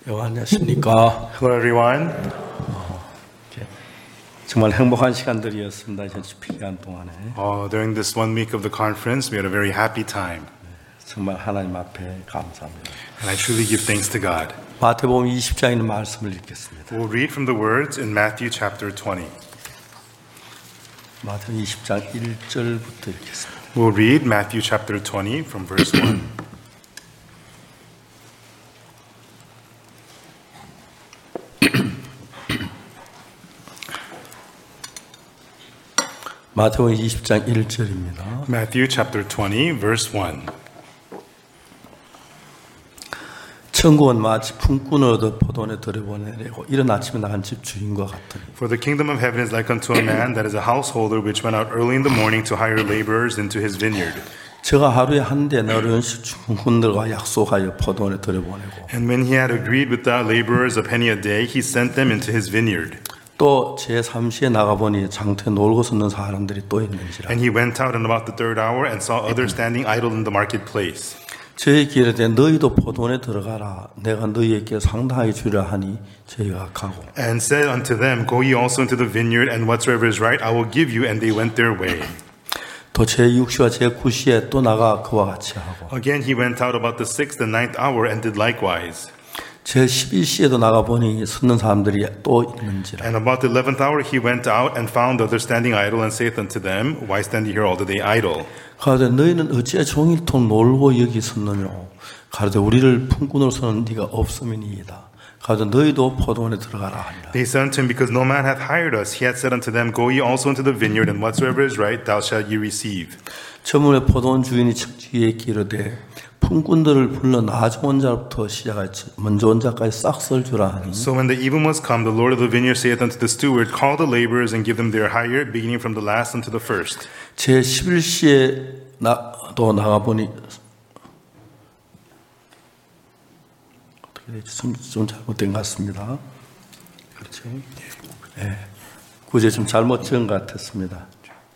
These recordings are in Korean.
안녕하십니까. Hello, everyone. 정말 행복한 시간들이었습니다. 이 기간 동안에 During this 1 week of the conference, we had a very happy time, 정말 하나님 앞에 감사합니다. and I truly give thanks to God. 마태복음 20장에 있는 말씀을 읽겠습니다. We'll read from the words in Matthew chapter 20. 마태복음 20장 1절부터 읽겠습니다. We'll read Matthew chapter 20 from verse 1. 마태복음 20장 1절입니다. Matthew chapter 20, verse 1. 천국은 마치 품꾼을 얻어 포도원에 들여보내려고 이른 아침에 나간 집 주인과 같으니 For the kingdom of heaven is like unto a man that is a householder which went out early in the morning to hire laborers into his vineyard. 저가 하루에 한 데나리온씩 품꾼들과 약속하여 포도원에 들여보내고 And when he had agreed with the laborers a penny a day, he sent them into his vineyard. 또 제3시에 나가보니 장터에 놀고 섰는 사람들이 또 있는지라 And he went out in about the third hour and saw others standing idle in the marketplace. 저희에게 이르되 너희도 포도원에 들어가라 내가 너희에게 상당하게 주리라 하니 저희가 가고 And said unto them, Go ye also into the vineyard, and whatsoever is right I will give you. And they went their way. 또 제6시와 제9시에 또 나가 그와 같이 하고 Again he went out about the 6th and 9th hour and did likewise. 제11시에도 나가보니 섰는 사람들이 또 있는지라 And about the 11th hour he went out and found others standing idle, and saith unto them, Why stand ye here all the day idle? 가로되 너희는 어찌 종일토록 놀고 여기 섰느냐 가로되 우리를 품꾼으로서는 네가 없음이니이다 가로되 너희도 포도원에 들어가라 하니라 They said unto him, Because no man hath hired us. He hath said unto them, Go ye also into the vineyard, and whatsoever is right thou shalt ye receive. 저물에 포도원 주인이 측지에게 이르되 품꾼들을 불러 나 좋은 자부터 시작하여 먼저 온 자까지 싹 썰 주라 하니 So when the even was come, the Lord of the vineyard saith unto the steward, Call the laborers and give them their hire, beginning from the last unto the first. 제11시에 또 나가보니 어떻게 되지? 좀 잘못된 것 같습니다. 그렇죠? 네. 구제 좀 잘못 적은 것 같았습니다.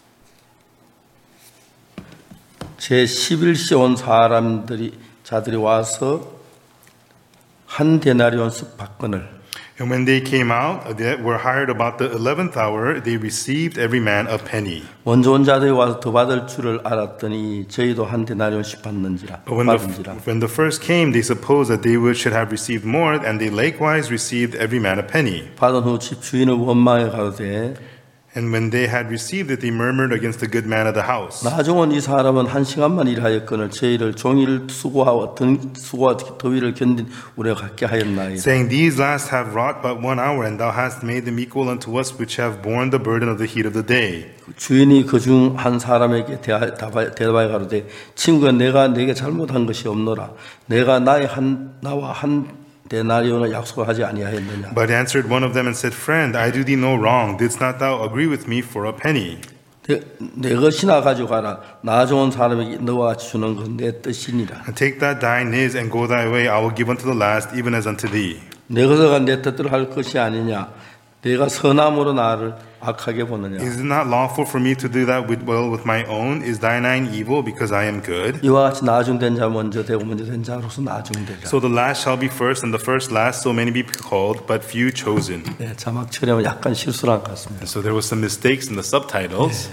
제11시에 온 자들이 와서 한 데나리온씩 박근을 And when they came out, that were hired about the 11th hour, they received every man a penny. 먼저 온 자들이 와서 더 받을 줄을 알았더니 저희도 한 데나리온씩 받는지라. But when the first came, they supposed that they should have received more, and they likewise received every man a penny. 받은 후 집 주인을 원망해 가로되 And when they had received it, they murmured against the good man of the house. 나중은 이 사람은 한 시간만 일하였거늘 저희를 종일 수고와 더위를 견딘 우리가 갖게 하였나이다. Saying, These last have wrought but 1 hour, and thou hast made them equal unto us which have borne the burden of the heat of the day. 주인이 그 중 한 사람에게 대답하여 가로되 친구야 내가 네게 잘못한 것이 없노라. 내가 나와 한 데나리온을 약속을 하지 아니하였느냐. But answered one of them and said, Friend, I do thee no wrong. Didst not thou agree with me for a penny? 내 것이나 가져가라. 나 좋은 사람에게 너와 같이 주는 건 내 뜻이니라. And take that thine is, and go thy way. I will give unto the last, even as unto thee. 내 것을 내 뜻대로 할 것이 아니냐. 내가 선함으로 나를 악하게 보느냐. Is it not lawful for me to do that well with my own? Is thine evil, because I am good? 이와 같이 나중된 자 먼저 되고 먼저 된 자로서 나중되리라. So the last shall be first, and the first last. So many be called, but few chosen. 네, 자막 처리하면 약간 실수를 한 것 같습니다. And so there was some mistakes in the subtitles.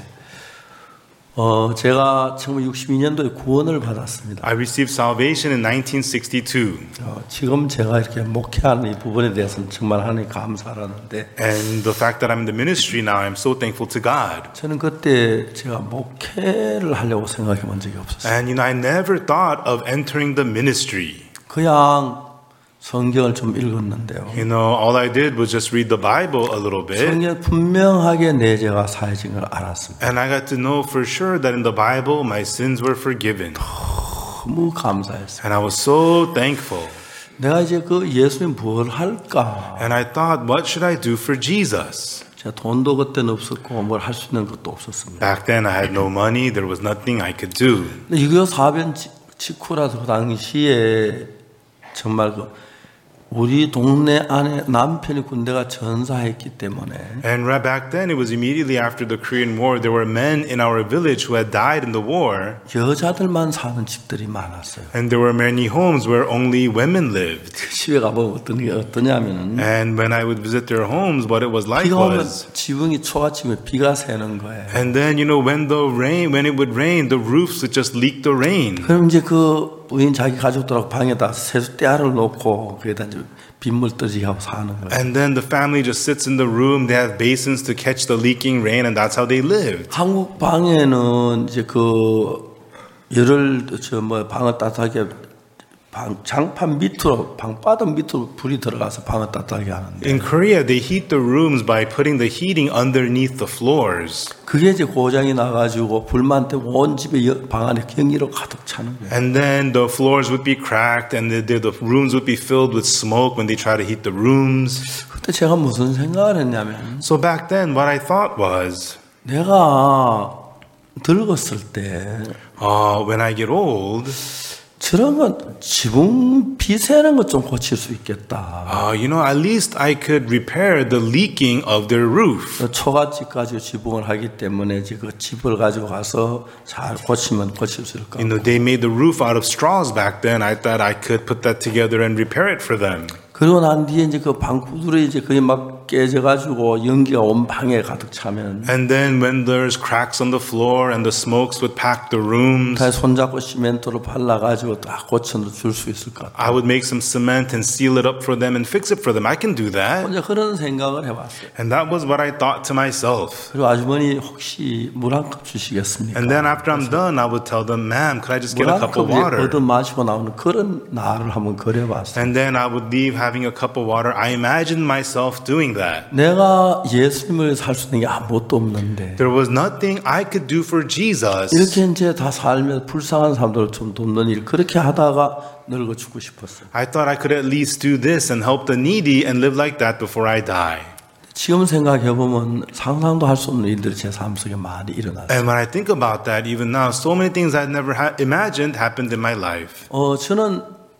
제가 1962년도에 구원을 받았습니다. I received salvation in 1962. 지금 제가 이렇게 목회하는 이 부분에 대해서는 정말 하나님 감사하는데 And the fact that I'm in the ministry now, I'm so thankful to God. 저는 그때 제가 목회를 하려고 생각해 본 적이 없었어요. And I never thought of entering the ministry. 그냥 성경을 좀 읽었는데요. All I did was just read the Bible a little bit. 성경에 분명하게 내 죄가 사해진 걸 알았습니다. And I got to know for sure that in the Bible my sins were forgiven. 너무 감사했어요. And I was so thankful. 내가 이제 그 예수님 뭘 할까? And I thought, what should I do for Jesus? 제가 돈도 그때는 없었고 뭘 할 수 있는 것도 없었습니다. Back then I had no money. There was nothing I could do. 유교 사변 직후라서 그 당시에 정말 우리 동네 안에 남편이 군대가 전사했기 때문에 And right back then, it was immediately after the Korean War. There were men in our village who had died in the war, 여자들만 사는 집들이 많았어요. and there were many homes where only women lived. 집에 가보면 어떠냐면은 And when I would visit their homes, what it was like 비가 오면 was, 지붕이 초가집에 비가 새는 거예요. and then when it would rain, the roofs would just leak the rain. 그럼 이제 그 부인 자기 가족들하고 방에다 세숫대야를 놓고 거기다 이제 빗물 떨어지게 하고 사는 거예요. And then the family just sits in the room. They have basins to catch the leaking rain, and that's how they lived. 한국 방에는 이제 그 열을 방을 따뜻하게 장판 밑으로 방바닥 밑으로 불이 들어가서 방을 따뜻하게 하는데 In Korea, they heat the rooms by putting the heating underneath the floors. 그게 이제 고장이 나가지고 불만 때문에 온 집에 방 안에 경기로 가득 차는 거예요. And then the floors would be cracked, and the rooms would be filled with smoke when they try to heat the rooms. 그때 제가 무슨 생각을 했냐면 So back then, what I thought was, 내가 늙었을 때 when I get old, 저런 건 지붕 비새는 것 좀 고칠 수 있겠다. at least I could repair the leaking of their roof. 초가집 가지고 지붕을 하기 때문에 이제 그 집을 가지고 가서 잘 고치면 고칠 수 있을 것 같아요. They made the roof out of straws back then. I thought I could put that together and repair it for them. 그러고 난 뒤에 이제 그 방구들이 이제 거의 막 깨져가지고 연기가 온 방에 가득 차면 And then when there's cracks on the floor and the smokes would pack the rooms, 다 손잡고 시멘트로 발라가지고 딱 고쳐 줄 수 있을 것 같아요. I would make some cement and seal it up for them and fix it for them. I can do that. 혼자 그런 생각을 해봤어요. And that was what I thought to myself. 그리고 아주머니 혹시 물 한 컵 주시겠습니까? And then after I'm done, I would tell them, ma'am, could I just get 물 a 한 cup of 컵 water? 얻어 마시고 나오는 그런 날을 한번 그려봤어요. And then I would leave having a cup of water. I imagined myself doing that. 내가 예수님을 살 수 있는 게 아무것도 없는데 There was nothing I could do for Jesus. 이렇게 이제 다 살면서 불쌍한 사람들을 좀 돕는 일 그렇게 하다가 늙어 죽고 싶었어요. I thought I could at least do this and help the needy and live like that before I die. 지금 생각해보면 상상도 할 수 없는 일들이 제 삶 속에 많이 일어났어요. And when I think about that, even now, so many things I'd never imagined happened in my life. 저는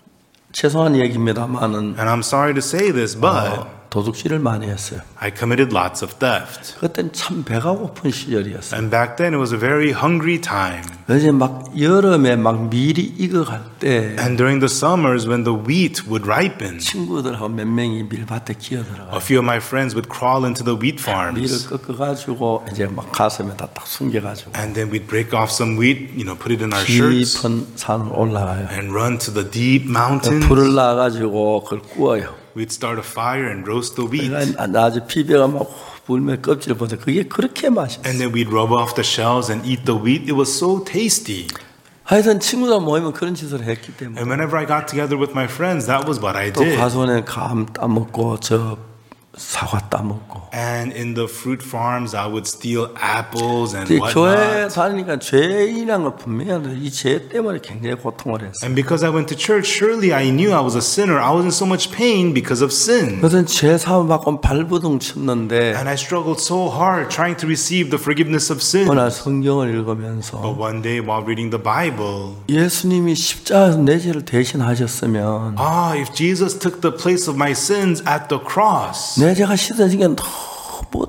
죄송한 얘기입니다만은 And I'm sorry to say this, but 도둑질을 많이 했어요. I committed lots of theft. 그땐 참 배가 고픈 시절이었어요. And back then, it was a very hungry time. 그래서 막 여름에 막 밀이 익어갈 때 And during the summers, when the wheat would ripen, 친구들하고 몇 명이 밀밭에 a 기어들어가요. few of my friends would crawl into the wheat 밀을 farms. 꺾어가지고 이제 막 가슴에다 딱 숨겨가지고 And then we'd break off some wheat, put it in our shirts, 깊은 산을 올라가요. and run to the deep mountains. 불을 놔가지고 그걸 구워요. We'd start a fire and roast the wheat. 아주 피배가 막 불면 껍질을 보다 그게 그렇게 맛있어요. And then we'd rub off the shells and eat the wheat. It was so tasty. 하여튼 친구들 모이면 그런 짓을 했기 때문에 And whenever I got together with my friends, that was what I 또 did. 가수원에 감 따먹고 저 사과 따먹고 And in the fruit farms, I would steal apples and 교회 whatnot. 다니니까 죄인이란 걸 분명히 이 죄 때문에 굉장히 고통을 했어요. And because I went to church, surely I knew I was a sinner. I was in so much pain because of sin. 그래서 죄 사함 받고 발부둥 쳤는데 And I struggled so hard trying to receive the forgiveness of sin. 어느 날 성경을 읽으면서 But one day while reading the Bible, 예수님이 십자가에서 내 죄를 대신하셨으면 if Jesus took the place of my sins at the cross, 내 죄가 씻어진 게 너무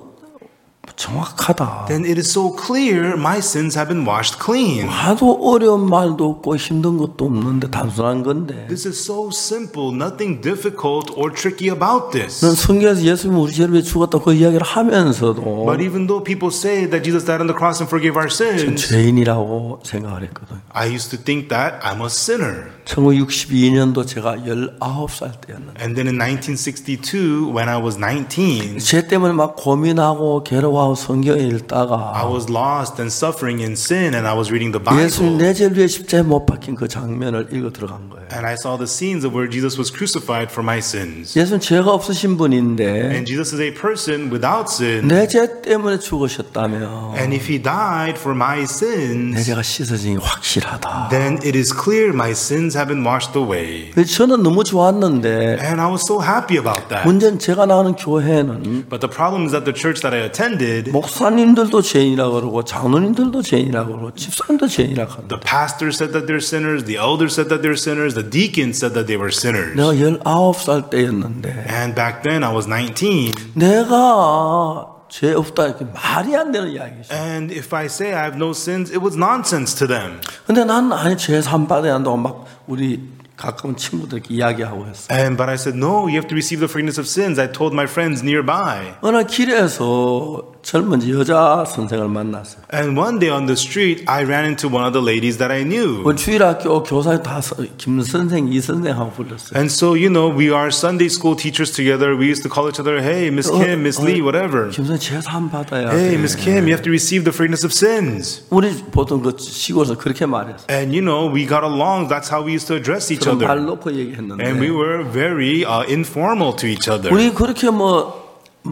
정확하다. then it is so clear my sins have been washed clean. 하도 어려운 말도 없고 힘든 것도 없는데 단순한 건데 This is so simple, nothing difficult or tricky about this. 넌 성경에서 예수님이 우리 죄를 위해 죽었다 그 이야기를 하면서도 But even though people say that Jesus died on the cross and forgave our 전 sins, 죄인이라고 생각을 했거든요. I used to think that I'm a sinner. 1962년도 제가 19살 때였는데 And then in 1962, when I was 19, 죄 때문에 막 고민하고 괴로워하고 성경을 I 읽다가 was lost and suffering in sin, and I was reading the 예수님 Bible. 내 죄를 위해 십자가에 못 박힌 그 장면을 읽어 들어간 거예요. And I saw the scenes of where Jesus was crucified for my sins. 예수는 죄가 없으신 분인데 And Jesus is a person without sin. 내 죄 때문에 죽으셨다며 And if he died for my 내 sins, 죄가 씻어진 게 확실하다. then it is clear my sins sins have been washed away. 저는 너무 좋았는데 And I was so happy about that. 문제는 제가 나가는 교회는 But the problem is that the church that I attended, 목사님들도 죄인이라고 그러고 장로님들도 죄인이라고 그러고 집사님도 죄인이라고 합니다. the pastor said that they're sinners, the elder said that they're sinners, the deacon said that they were sinners. 내가 19살 때였는데 And back then I was 19. 내가 죄 없다 이렇게 말이 안 되는 이야기죠. And if I say I have no sins, it was nonsense to them. 근데 난 아니 죄 산 받아야 한다고 막 우리 가까운 친구들께 이야기하고 했어요. But I said, no, you have to receive the forgiveness of sins. I told my friends nearby. 어느 길에서 젊은 여자 선생을 만났어요. And one day on the street, I ran into one of the ladies that I knew. 우리 주일학교 교사 다 김 선생, 이 선생하고 불렀어요. And so, you know, we are Sunday school teachers together. We used to call each other, hey, Miss Kim, Miss Lee, whatever. 김 선생 죄 산 받아야 Hey, 돼. Miss Kim, you have to receive the forgiveness of sins. 우리 보통 그 시골에서 그렇게 말했어요. And, you know, we got along. That's how we used to address each 그럼 말 other. 놓고 얘기했는데 And we were very informal to each other. 우리 그렇게 뭐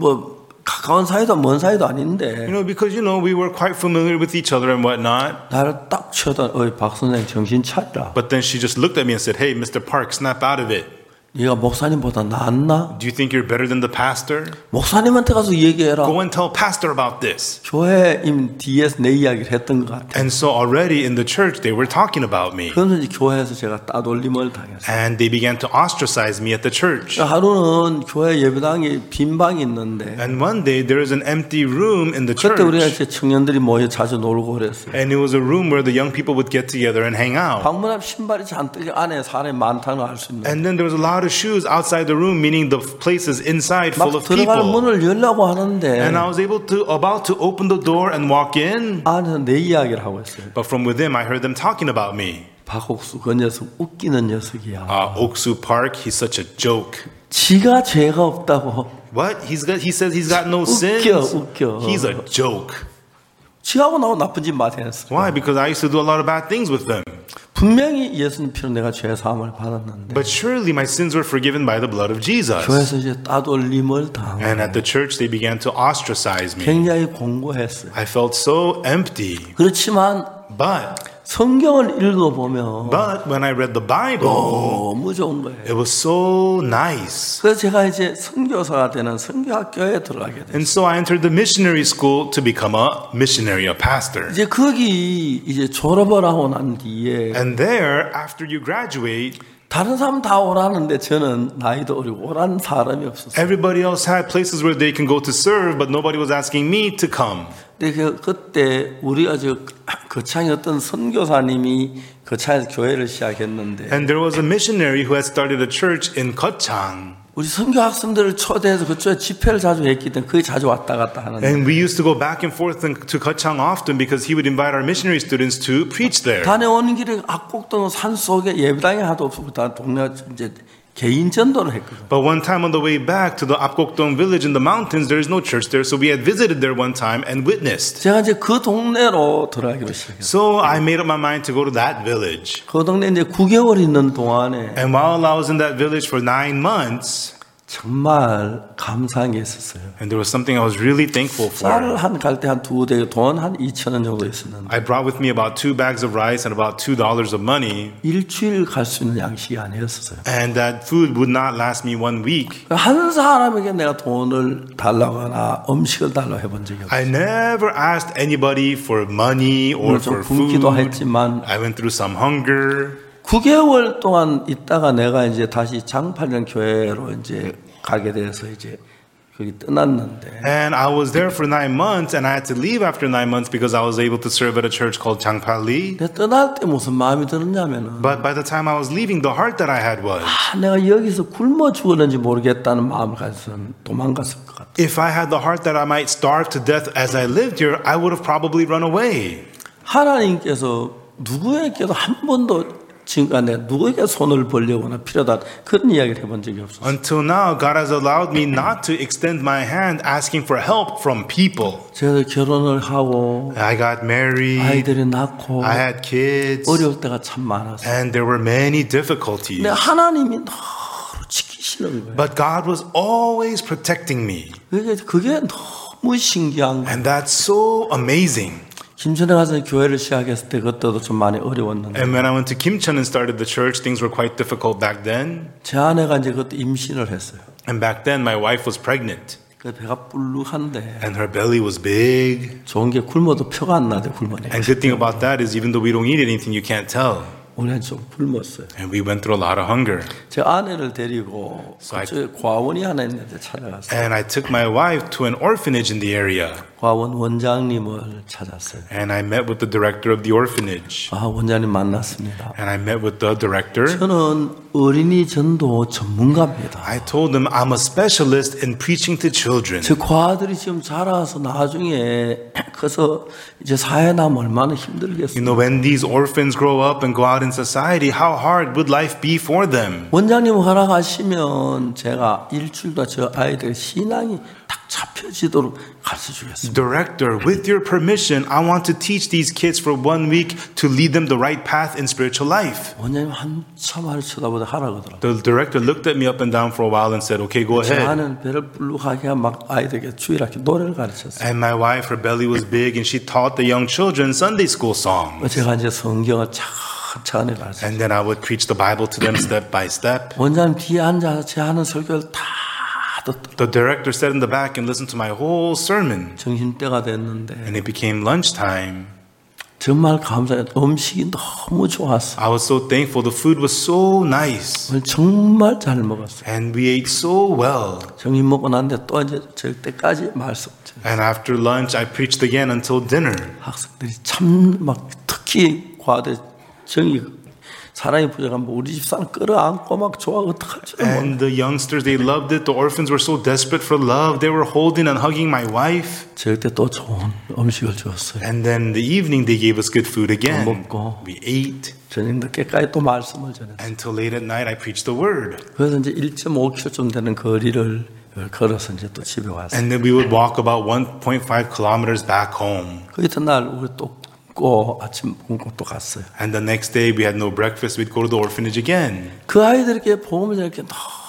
가까운 사이도 먼 사이도 아닌데 You know, because, you know, we were quite familiar with each other and whatnot. 나를 딱 쳐다 어이 박 선생 정신 차리라. But then she just looked at me and said, hey, Mr. Park, snap out of it. 네가 목사님보다 낫나? Do you think you're better than the pastor? 목사님한테 가서 얘기해라. Go and tell pastor about this. 교회 이미 뒤에서 내 이야기를 했던 것 같아. And so already in the church, they were talking about me. 그래서 이제 교회에서 제가 따돌림을 당했어요. And they began to ostracize me at the church. 하루는 교회 예배당에 빈 방이 있는데 And one day, there was an empty room in the 그때 우리가 church. 이제 청년들이 모여 자주 놀고 그랬어요. And it was a room where the young people would get together and hang out. 방문 앞 신발이 잔뜩 안에 사람이 많다는 걸 알 수 있는. And then there was a lot of shoes outside the room, meaning the place is inside full 막 of 들어갈 people. 문을 열려고 하는데 And I was about to open the door and walk in. 안에서 내 이야기를 하고 있어요. But from within, I heard them talking about me. 박옥수 그 녀석 웃기는 녀석이야. Oksu Park, he's such a joke. 지가 죄가 없다고. What? He says he's got no sins. 웃겨. He's a joke. 지하고 나하고 나쁜 짓 많이 했어. Why? Because I used to do a lot of bad things with them. 분명히 예수님 피로 내가 죄 사함을 받았는데 But surely my sins were forgiven by the blood of Jesus. 교회에서 이제 따돌림을 당하고 And at the church, they began to ostracize me. 굉장히 공고했어요. I felt so empty. 그렇지만 But 성경을 읽어보면 when I read the Bible, 너무 좋은 거예요. it was so nice. 그래서 제가 이제 선교사가 되는 선교학교에 들어가게 됐어요. And so I entered the missionary school to become a missionary, a pastor. 이제 거기 이제 졸업을 하고 난 뒤에 And there, after you graduate, 다른 사람 다 오라는데 저는 나이도 어리고 오라는 사람이 없었어요. everybody else had places where they can go to serve, but nobody was asking me to come. 근데 그때 우리가 저 거창에 어떤 선교사님이 거창에서 교회를 시작했는데 And there was a missionary who had started a church in Kochang. 우리 선교 학생들을 초대해서 그쪽에 집회를 자주 했기 때문에 거기 자주 왔다 갔다 하는데 And we used to go back and forth to Kochang often because he would invite our missionary students to preach there. 다녀오는 길에 악곡동 산 속에 예배당이 하도 없고 다 동네 이제 개인 전도를 했거든요. But one time on the way back to the Apgokdong village in the mountains, there is no church there, so we had visited there one time and witnessed. 제가 이제 그 동네로 들어가기로 시작했어요. So I made up my mind to go to that village. 그 동네 이제 9개월 있는 동안에 And while I was in that village for 9 months, 정말 감사한 게 있었어요. and there was something I was really thankful 쌀을 for. 갈 때 한 2대 돈 한 2,000원 정도 있었는데 I brought with me about 2 bags of rice and about $2 of money, 일주일 갈 수 있는 양식이 아니었어요. and that food would not last me 1 week. 한 사람에게 내가 돈을 달라거나 음식을 달라고 해본 적이 없어요. I never asked anybody for money or 물론 좀 for food. 굶기도 했지만 I went through some hunger. 9개월 동안 있다가 내가 이제 다시 장팔년 교회로 이제 가게 돼서 이제 거기 떠났는데 And I was there for 9 months, and I had to leave after 9 months because I was able to serve at a church called Changpali. 내가 떠날 때 무슨 마음이 들었냐면은 But by the time I was leaving, the heart that I had was, 내가 여기서 굶어 죽었는지 모르겠다는 마음을 가지고 도망갔을 것 같아요. if I had the heart that I might starve to death as I lived here, I would have probably run away. 하나님께서 누구에게도 한 번도 지금까지 누구에게 손을 벌려거나 필요하다 그런 이야기를 해본 적이 없었어요. Until now, God has allowed me not to extend my hand asking for help from people. 제가 결혼을 하고 I got married, 아이들이 낳고 I had kids, 어려울 때가 참 많았어요. and there were many difficulties. 근데 하나님이 너무 지키시는 거예요. But God was always protecting me. 그게 너무 신기한 거예요. And that's so amazing. 김천에 가서 교회를 시작했을 때 그때도 좀 많이 어려웠는데 And when I went to Kimcheon and started the church, things were quite difficult back then. 제 아내가 이제 그때 임신을 했어요. And back then, my wife was pregnant. 그 배가 불룩한데 And her belly was big. 좋은 게 굶어도 표가 안 나대 굶어내. And good thing about that is even though we don't eat anything, you can't tell. 우리는 좀 굶었어요. And we went through a lot of hunger. 제 아내를 데리고 So I- 그쪽에 과원이 하나 있는데 찾아갔어요. And I took my wife to an orphanage in the area. 과원 원장님을 찾았어요. And I met with the director of the orphanage. 아, 원장님 만났습니다. And I met with the director. 저는 어린이 전도 전문가입니다. I told them I'm a specialist in preaching to children. 제 과아들이 지금 자라서 나중에 커서 이제 사회에 나면 얼마나 힘들겠어요. You know, when these orphans grow up and go out in society, how hard would life be for them? 원장님 허락하시면 제가 일주일도 저 아이들의 신앙이 딱 잡혀지도록 가르쳐주겠습니다. Director, with your permission, I want to teach these kids for 1 week to lead them the right path in spiritual life. 원장님 한참 하루 쳐다보다 하라 그러더라고요. The director looked at me up and down for a while and said, okay, go 제 ahead. 아내는 배를 불룩하게 막 아이들에게 주일학교 노래를 가르쳤어요. And my wife, her belly was big and she taught the young children Sunday school songs. 제가 이제 성경을 차근차근히 가르쳤어요. And then I would preach the Bible to them step by step. 원장님 뒤에 앉아서 제 하는 설교를 다 듣더라고요. The director sat in the back and listened to my whole sermon. 점심때가 됐는데 And it became lunchtime. 정말 감사해요. 음식이 너무 좋았어요. I was so thankful. The food was so nice. 오늘 정말 잘 먹었어요. And we ate so well. 점심 먹고 난데 또 이제 절 때까지 말씀. And after lunch, I preached again until dinner. 학생들이 참 막 특히 과대 정이 사랑이 부족하면 우리 집사람 끌어안고 막 좋아 어떡할지 몰라. And the youngsters, they loved it. The orphans were so desperate for love. They were holding and hugging my wife. 저때 또 좋은 음식을 주었어요. And then in the evening, they gave us good food again. 먹고. We ate. 저녁 늦게까지 또 말씀을 전했어요. Until late at night, I preached the word. 그래서 이제 1.5km쯤 되는 거리를 걸어서 이제 또 집에 왔어요. And then we would walk about 1.5 kilometers back home. 그 이튿날 우리 또 고 아침 굶고 또 갔어요. And the next day, we had no breakfast. We'd go to the orphanage again. 그 아이들에게 복음을 이렇게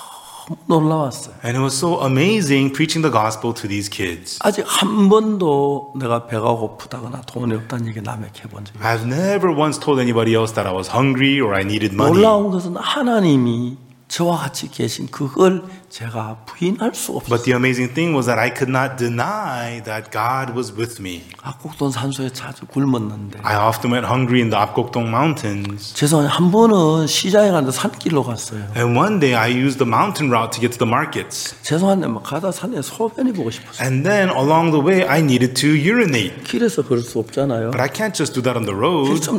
너무 놀라웠어요. And it was so amazing preaching the gospel to these kids. 아직 한 번도 내가 배가 고프다거나 돈이 없다는 얘기 남에게 해본 적이 없어요. I've never once told anybody else that I was hungry or I needed money. 놀라운 것은 하나님이 저와 같이 계신 그걸 제가 부인할 수가 없어요. But the amazing thing was that I could not deny that God was with me. 압곡동 산소에 자주 굶었는데 I often went hungry in the Apgokdong Mountains. 죄송해요. 한 번은 시장에 갔는데 산길로 갔어요. And one day I used the mountain route to get to the markets. 죄송한데 막 가다 산에 소변이 보고 싶었어요. And then along the way I needed to urinate. 길에서 그럴 수 없잖아요. But I can't just do that on the road. 좀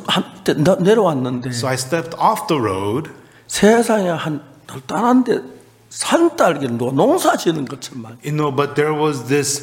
내려왔는데 So I stepped off the road. 세상에 한 널따란데 산딸기를 누가 농사 지는 것처럼 But there was this,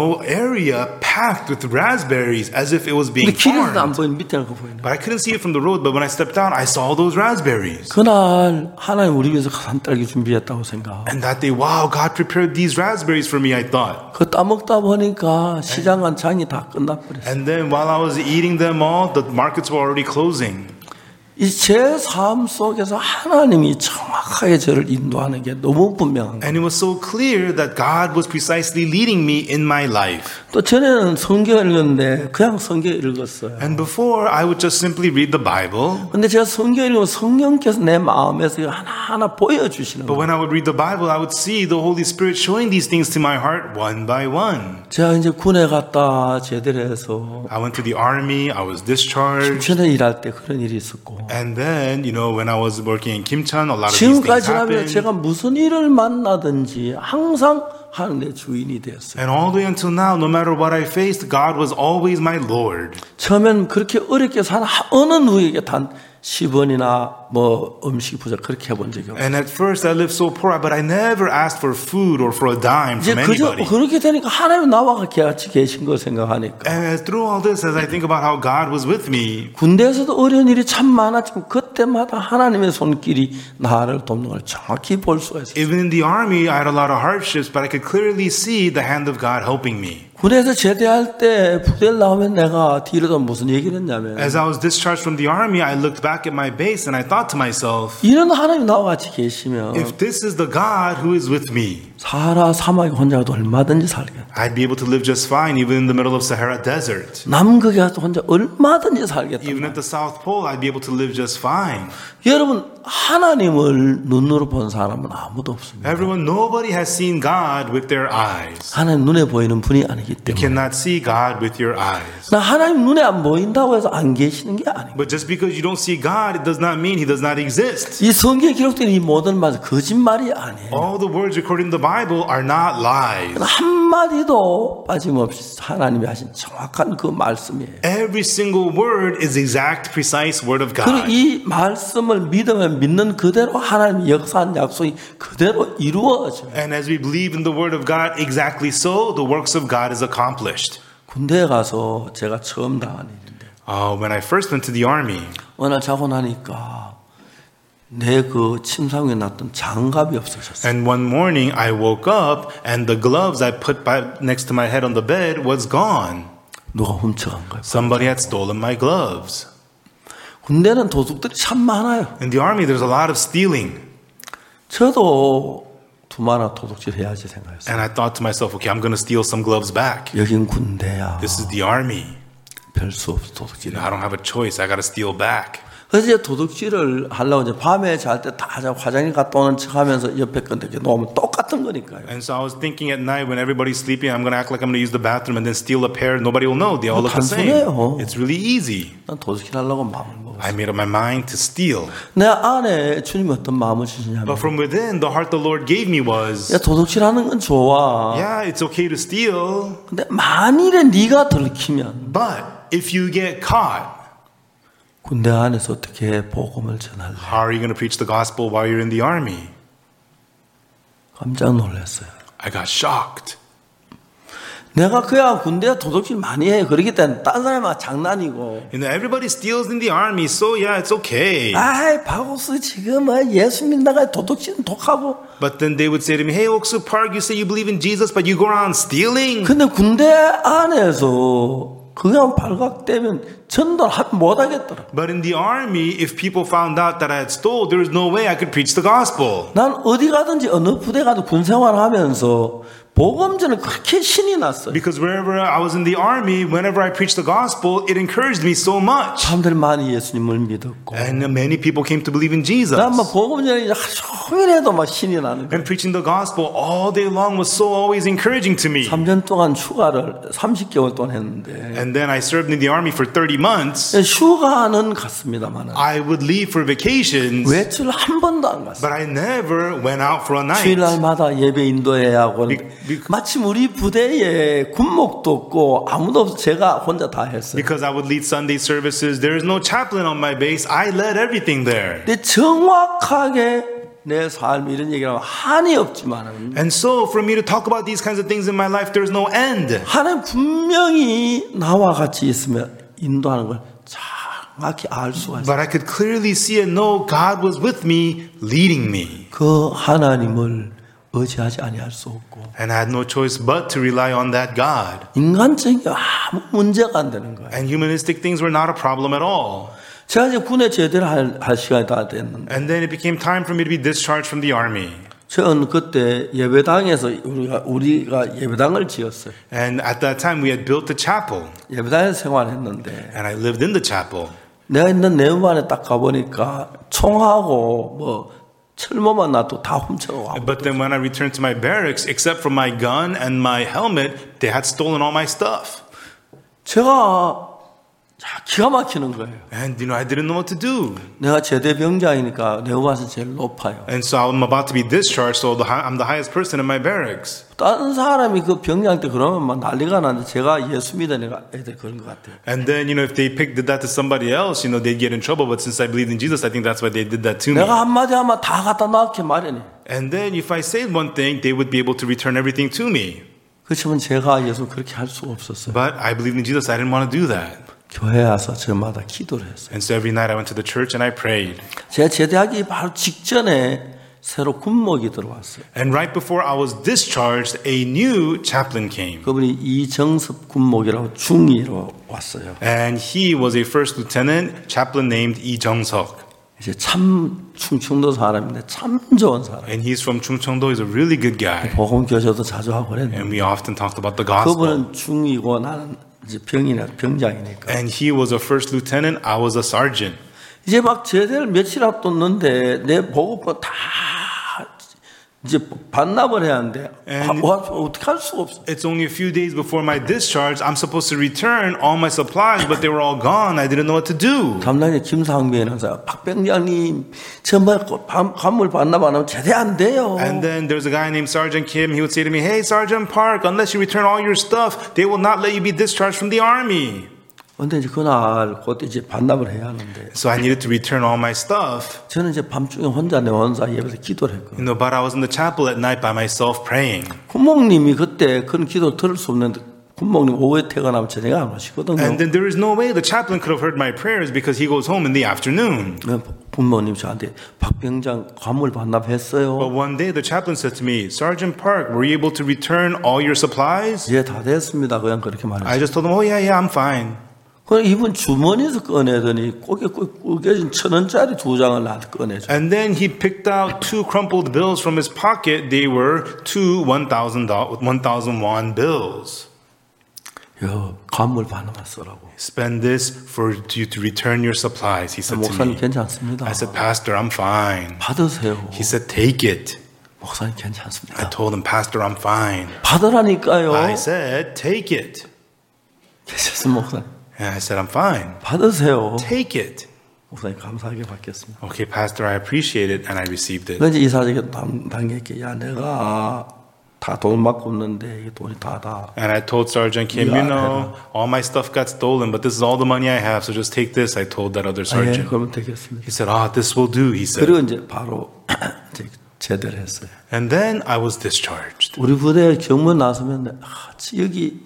area packed with raspberries as if it was being 근데 길에서도 안 farmed. 보이는 밑에 거 보이네. But I couldn't see it from the road, but when I stepped down, I saw those raspberries. 그날 하나님 우리 위해서 산딸기 준비했다고 생각. And that day, wow, God prepared these raspberries for me, I thought. 그 따먹다 보니까 시장 간 장이 다 끝나버렸어요. And then while I was eating them all, the markets were already closing. 이 제 삶 속에서 하나님이 정확하게 저를 인도하는 게 너무 분명한 거예요. And it was so clear that God was precisely leading me in my life. 또 전에는 성경을 읽었는데 그냥 성경 읽었어요. And before, I would just simply read the Bible. 근데 제가 성경 읽으면 성령께서 내 마음에서 하나하나 보여주시는 But 거예요. when I would read the Bible, I would see the Holy Spirit showing these things to my heart one by one. 제가 이제 군에 갔다 제대해서 I went to the army, I was discharged. 전에 일할 때 그런 일이 있었고 And then, when I was working in Kimcheon, a lot of these things 지금까지라면 happened. 제가 무슨 일을 만나든지 항상 하나님의 주인이 되었어요. And all the way until now, no matter what I faced, God was always my Lord. 처음엔 그렇게 어렵게 산 어느 누구에게 단 10원이나 뭐 음식 부족 그렇게 해본 적이 없어요. And at first I lived so poor, but I never asked for food or for a dime 이제 from 그저 anybody. 그렇게 되니까 하나님 나와 같이 계신 걸 생각하니까 And as through all this, as I think about how God was with me, 군대에서도 어려운 일이 참 많았지만 그때마다 하나님의 손길이 나를 돕는 걸 정확히 볼 수가 있어요. even in the army, I had a lot of hardships, but I could clearly see the hand of God helping me. 군에서 제대할 때 부대를 나오면 내가 뒤로도 무슨 얘기를 했냐면 As I was discharged from the army, I looked back at my base and I thought to myself, 이런 하나님 나와 같이 계시면 if this is the God who is with me, 사하라 사막에 혼자 가도 얼마든지 살겠다. I'd be able to live just fine even in the middle of Sahara Desert. 남극에 가도 혼자 얼마든지 살겠다. Even at the South Pole, I'd be able to live just fine. 여러분 하나님을 눈으로 본 사람은 아무도 없습니다. Everyone, nobody has seen God with their eyes. 하나님 눈에 보이는 분이 아니기 You 때문에. cannot see God with your eyes. 나 하나님 눈에 안 보인다고 해서 안 계시는 게 아니고. But just because you don't see God, it does not mean He does not exist. 이 성경에 기록된 이 모든 말 거짓말이 아니에요. All the words recorded in the Bible are not lies. 한 마디도 빠짐없이 하나님이 하신 정확한 그 말씀이에요. Every single word is exact, precise word of 그리고 God. 이 말씀을 믿으면 믿는 그대로 하나님이 역사한 약속이 그대로 이루어져요. And as we believe in the word of God exactly so, the works of God is accomplished. 군대에 가서 제가 처음 당한 일인데 When I first went to the army, 어느 날 자고 나니까 내 그 침상에 놨던 장갑이 없어졌어요. and one morning I woke up and the gloves I put next to my head on the bed was gone. 누가 훔쳐간 거예요. Somebody had stolen my gloves. 군대는 도둑들이 참 많아요. In the army, there's a lot of stealing. 저도 두마나 도둑질 해야지 생각했어요. And I thought to myself, okay, I'm going to steal some gloves back. 여긴 군대야. This is the army. 별 수 없어 도둑질. I don't have a choice. I got to steal back. 그래서 이제 도둑질을 하려고 이제 밤에 잘 때 다 화장실 갔다 오는 척하면서 옆에 건데 놓으면 똑같은 거니까요. And so I was thinking at night when everybody's sleeping, I'm going to act like I'm going to use the bathroom and then steal a pair. Nobody will know. They all look the same. 단순해요. It's really easy. 난 도둑질 하려고 마음을 먹었어요. I made up my mind to steal. 내 안에 주님이 어떤 마음을 주시냐면 But from within, the heart the Lord gave me was, 야 도둑질하는 건 좋아. yeah, it's okay to steal. 근데 만일에 네가 들키면 But if you get caught, 군대 안에서 어떻게 복음을 전할래? how are you going to preach the gospel while you're in the army? 깜짝 놀랐어요. I got shocked. 내가 그야 군대에 도둑질 많이 해. 그러기 때문에 딴 사람은 장난이고. You know, everybody steals in the army, so yeah, it's okay. 아이 박옥수 지금 예수 믿다가 도둑질은 독하고. But then they would say to me, hey, Oksu Park, you say you believe in Jesus, but you go around stealing. 근데 군대 안에서 그냥 발각되면 전도를 못 하겠더라. But in the army, if people found out that I had stole, there was no way I could preach the gospel. 난 어디 가든지 어느 부대 가도 군 생활하면서 복음전은 그렇게 신이 났어요. Because wherever I was in the army, whenever I preached the gospel, it encouraged me so much. 사람들이 많이 예수님을 믿었고. And many people came to believe in Jesus. 난 막 복음전에 하루 종일 해도 막 신이 나는 거예요. And preaching the gospel all day long was so always encouraging to me. 3년 동안 휴가를 30개월 동안 했는데 And then I served in the army for 30 months. 휴가는 갔습니다만 I would leave for vacations, 외출 한 번도 안 갔어요. but I never went out for a night. 주일날마다 예배 인도해야 하고 마침 우리 부대에 군목도 없고 아무도 없어 제가 혼자 다 했어요. Because I would lead Sunday services, there is no chaplain on my base. I led everything there. 근데 정확하게 내 삶 이런 얘기하면 한이 없지만은 And so for me to talk about these kinds of things in my life, there's no end. 하나님 분명히 나와 같이 있으면 인도하는 걸 정확히 알 수가 있어요. But I could clearly see and know God was with me, leading me. 그 하나님을 의지하지 아니할 수 없고 And I had no choice but to rely on that God. 인간적인 게 아무 문제가 안 되는 거예요. And humanistic things were not a problem at all. 제가 이제 군에 제대를 할 시간이 다 됐는데 And then it became time for me to be discharged from the army. 저는 그때 예배당에서 우리가 예배당을 지었어요. And at that time we had built a chapel. 예배당에서 생활했는데 And I lived in the chapel. 내가 있는 내부반에 딱 가보니까 총하고 뭐 철모만 놔도 다 훔쳐가고. But then when I returned to my barracks, except for my gun and my helmet, they had stolen all my stuff. 제가 기가 막히는 거예요. And I didn't know what to do. 내가 제대 병장이니까 내부반에서 제일 높아요. And so I'm about to be discharged, so I'm the highest person in my barracks. 다른 사람이 그 병장 때 그러면 막 난리가 나는데 제가 예수 믿으니까 애들 그런 것 같아요. And then, if they did that to somebody else, they'd get in trouble. But since I believed in Jesus, I think that's why they did that to me. 내가 한마디 하면 다 갖다 놔게 마련해. And then if I said one thing, they would be able to return everything to me. 그렇지만 제가 예수 그렇게 할 수가 없었어요. But I believed in Jesus. I didn't want to do that. 교회에 와서 저마다 기도를 했어요. And so every night I went to the church and I prayed. 제가 제대하기 바로 직전에 새로 군목이 들어왔어요. And right before I was discharged, a new chaplain came. 그분이 이정섭 군목이라고 중위로 왔어요. And he was a first lieutenant chaplain named Lee Jung-seok. 이제 참 충청도 사람인데 참 좋은 사람. And he's from Chungcheongdo. He's a really good guy. 복음 교제도 자주 하고 그랬는데 And we often talked about the gospel. 그분은 중이고 나는 이제 병장이니까. And he was a first lieutenant. I was a sergeant. 이제 막 제대를 며칠 앞뒀는데 내 보고가 다 이제 반납을 해야 하는데 어떻게 할 수가 없어. It's only a few days before my discharge. I'm supposed to return all my supplies, but they were all gone. I didn't know what to do. 담당이 김상빈은 박병장님 정말 관물 반납 안 하면 제대 안 돼요. And then there's a guy named Sergeant Kim. He would say to me, "Hey, Sergeant Park, unless you return all your stuff, they will not let you be discharged from the army." 근데 이제 그날 그때 이제 반납을 해야 하는데. So I needed to return all my stuff. 저는 이제 밤중에 혼자 내 원사 예배에서 기도를 했거든요. But I was in the chapel at night by myself praying. 군목님이 그때 그런 기도를 들을 수 없는데 군목님 오후에 퇴근하면 저녁에 안 오시거든요. And then there is no way the chaplain could have heard my prayers because he goes home in the afternoon. 군목님 저한테 박병장 관물 반납했어요. But one day the chaplain said to me, "Sergeant Park, were you able to return all your supplies?" 예, 다 됐습니다. 그냥 그렇게 말했어요. I just told him, "Oh yeah, I'm fine." 그럼 이분 주머니에서 꺼내더니 꼭에 꾸겨진 1,000원짜리 2장을 나한테 꺼내줘. And then he picked out 2 crumpled bills from his pocket. They were 2 1,000 won bills. 요 관물 반납을 쓰라고. Spend this for you to return your supplies, he said to 목사님 me. 괜찮습니다. I said, "Pastor, I'm fine." 받으세요. He said, "Take it." 목사님 I 괜찮습니다. told him, "Pastor, I'm fine." 받으라니까요. I said, "Take it." 괜찮습니다, 목사님. And I said, "I'm fine." 받으세요. Take it. 목사님 감사하게 받겠습니다. Okay, Pastor, I appreciate it, and I received it. 그런데 이사직에 당했게 야 내가 다 돈 받고 없는데 이게 돈이 다다. And I told Sergeant Kim, "You know, all my stuff got stolen, but this is all the money I have, so just take this." I told that other 예, sergeant. 그러면 되겠습니다. He said, "This will do," he said. 그리고 이제 바로 이제 제대를 했어요. And then I was discharged. 우리 부대에 경문 나서면 여기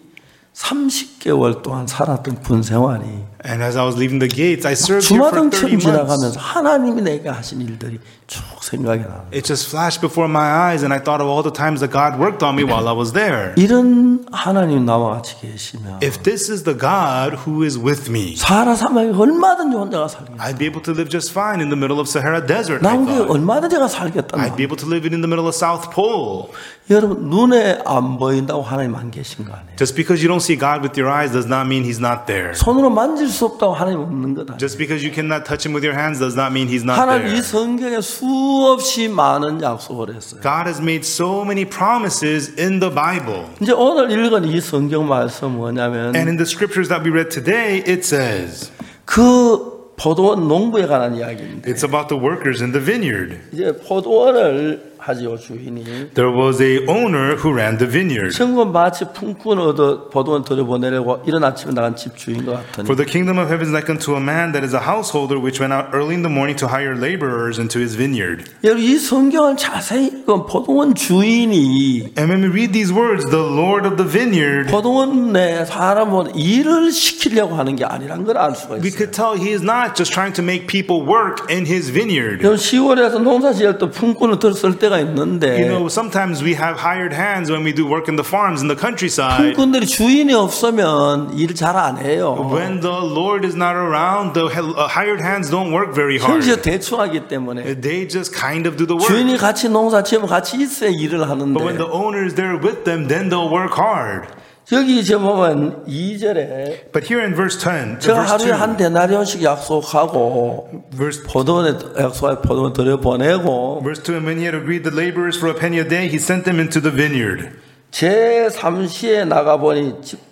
30개월 동안 살았던 군 생활이 And as I was leaving the gates, I served here for 30 주마등처럼 months. 지나가면서 하나님이 내게 하신 일들이 쭉 생각이 나요. It just flashed before my eyes, and I thought of all the times that God worked on me while I was there. 이런 하나님 나와 같이 계시면 If this is the God who is with me, 사하라 사막에 얼마든지 혼자가 살겠다. I'd be able to live just fine in the middle of Sahara Desert. I 남극에 thought. 얼마든지 가 살겠다. I'd be able to live in the middle of South Pole. 여러분 눈에 안 보인다고 하나님 안 계신 거 아니에요. Just because you don't see God with your eyes does not mean He's not there. 손으로 만질 수 없다고 하나님 없는 것 아니에요. Just because you cannot touch Him with your hands does not mean He's not 하나님 이 there. 성경에 수없이 많은 약속을 했어요. God has made so many promises in the Bible. 이제 오늘 읽은 이 성경 말씀 뭐냐면 And in the scriptures that we read today, it says, 그 포도원 농부에 관한 이야기인데 it's about the workers in the vineyard. 이제 포도원을 하지요 주인이 There was a owner who ran the vineyard. 천국 마치 품꾼 얻어 포도원 들여보내려고 이른 아침에 나간 집 주인 것 같으니 For the kingdom of heaven is like unto a man that is a householder which went out early in the morning to hire laborers into his vineyard. 여러분 이 성경을 자세히 읽으면 포도원 주인이 And when we read these words, the Lord of the vineyard, 포도원 내 사람은 일을 시키려고 하는 게 아니란 걸 알 수가 we 있어요. could tell he is not just trying to make people work in his vineyard. 여러분 10월에서 농사 지을 때 품꾼을 들었을 때가 있는데 You know, sometimes we have hired hands when we do work in the farms in the countryside. 품꾼들이 주인이 없으면 일 잘 안 해요. When the Lord is not around, the hired hands don't work very hard. 형제 대충 하기 때문에 They just kind of do the work. 주인이 같이 농사 지으면 같이 있어야 일을 하는데 But when the owner is there with them, then they'll work hard. 여기 저 보면 2절에 But here in verse 10, 제가 verse 하루에 한 2, 데나리온씩 약속하고 verse 포도원에 약속하여 포도원 들여보내고 Verse 2, and when he had agreed the laborers for a penny a day, he sent them into the vineyard. 제3시에 나가보니 집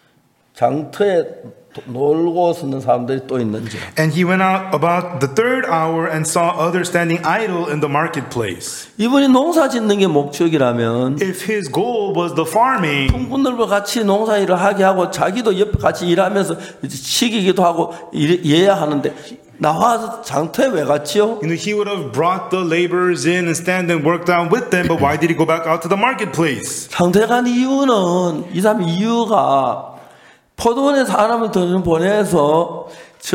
장터에 놀고 서는 사람들이 또 있는지 And he went out about the third hour and saw others standing idle in the marketplace. 이분이 농사 짓는 게 목적이라면 If his goal was the farming, 품꾼들과 같이 농사 일을 하게 하고 자기도 옆에 같이 일하면서 시키기도 하고 이래야 하는데 나와서 장터에 왜 갔지요? he would have brought the laborers in and stand and work down with them, but why did he go back out to the marketplace? 장터에 간 이유는 이 사람 이유가 포도원에 사람을 더 보내서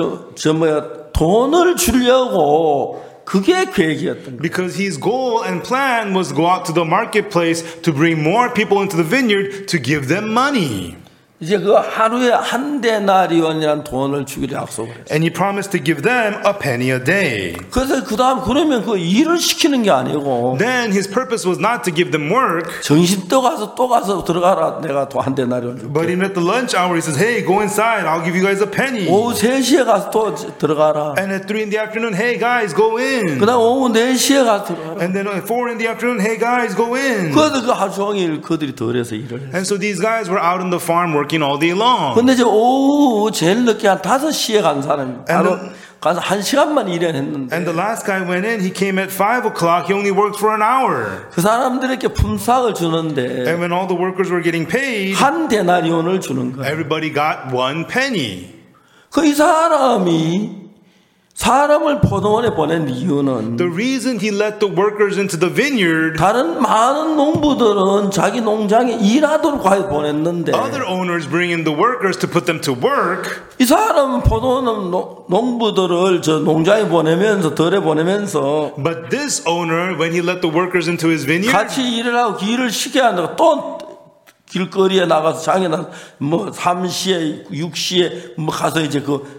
돈을 주려고 그게 계획이었던 거예요. Because his goal and plan was to go out to the marketplace to bring more people into the vineyard to give them money. 이제 그 하루에 한 데나리온이라는 돈을 주기로 약속을 했어요. And he promised to give them a penny a day. 그래서 그 다음 그러면 그 일을 시키는 게 아니고 Then his purpose was not to give them work, 점심 또 가서 들어가라. 내가 또 한 데나리온 줄게. but even at the lunch hour, he says, hey, go inside, I'll give you guys a penny. 오후 3시에 가서 또 들어가라. And at 3 in the afternoon, hey guys, go in. 그 다음 오후 4시에 가서 들어가라. And then at 4 in the afternoon, hey guys, go in. 그래서 그 하루 종일 그들이 덜해서 일을 했어요. And so these guys were out in the farm working all day long. 근데 이제 오후 제일 늦게 한 5시에 간 사람이 바로 가서 1시간만 일했는데 And the last guy went in, he came at 5 o'clock, he only worked for an hour. 그 사람들에게 품삯을 주는데 And when all the workers were getting paid, 한 데나리온을 주는 거예요. everybody got 1 penny. 그 이 사람이 사람을 포도원에 보낸 이유는 The reason he let the workers into the vineyard, 다른 많은 농부들은 자기 농장에 일하도록 과연 보냈는데 other owners bring in the workers to put them to work. 이 사람은 포도원 농부들을 저 농장에 보내면서 덜에 보내면서 But this owner, when he let the workers into his vineyard, 같이 일을 하고 일을 시켜야 한다고 또 길거리에 나가서 장에 나서 뭐 3시에 6시에 뭐 가서 이제 그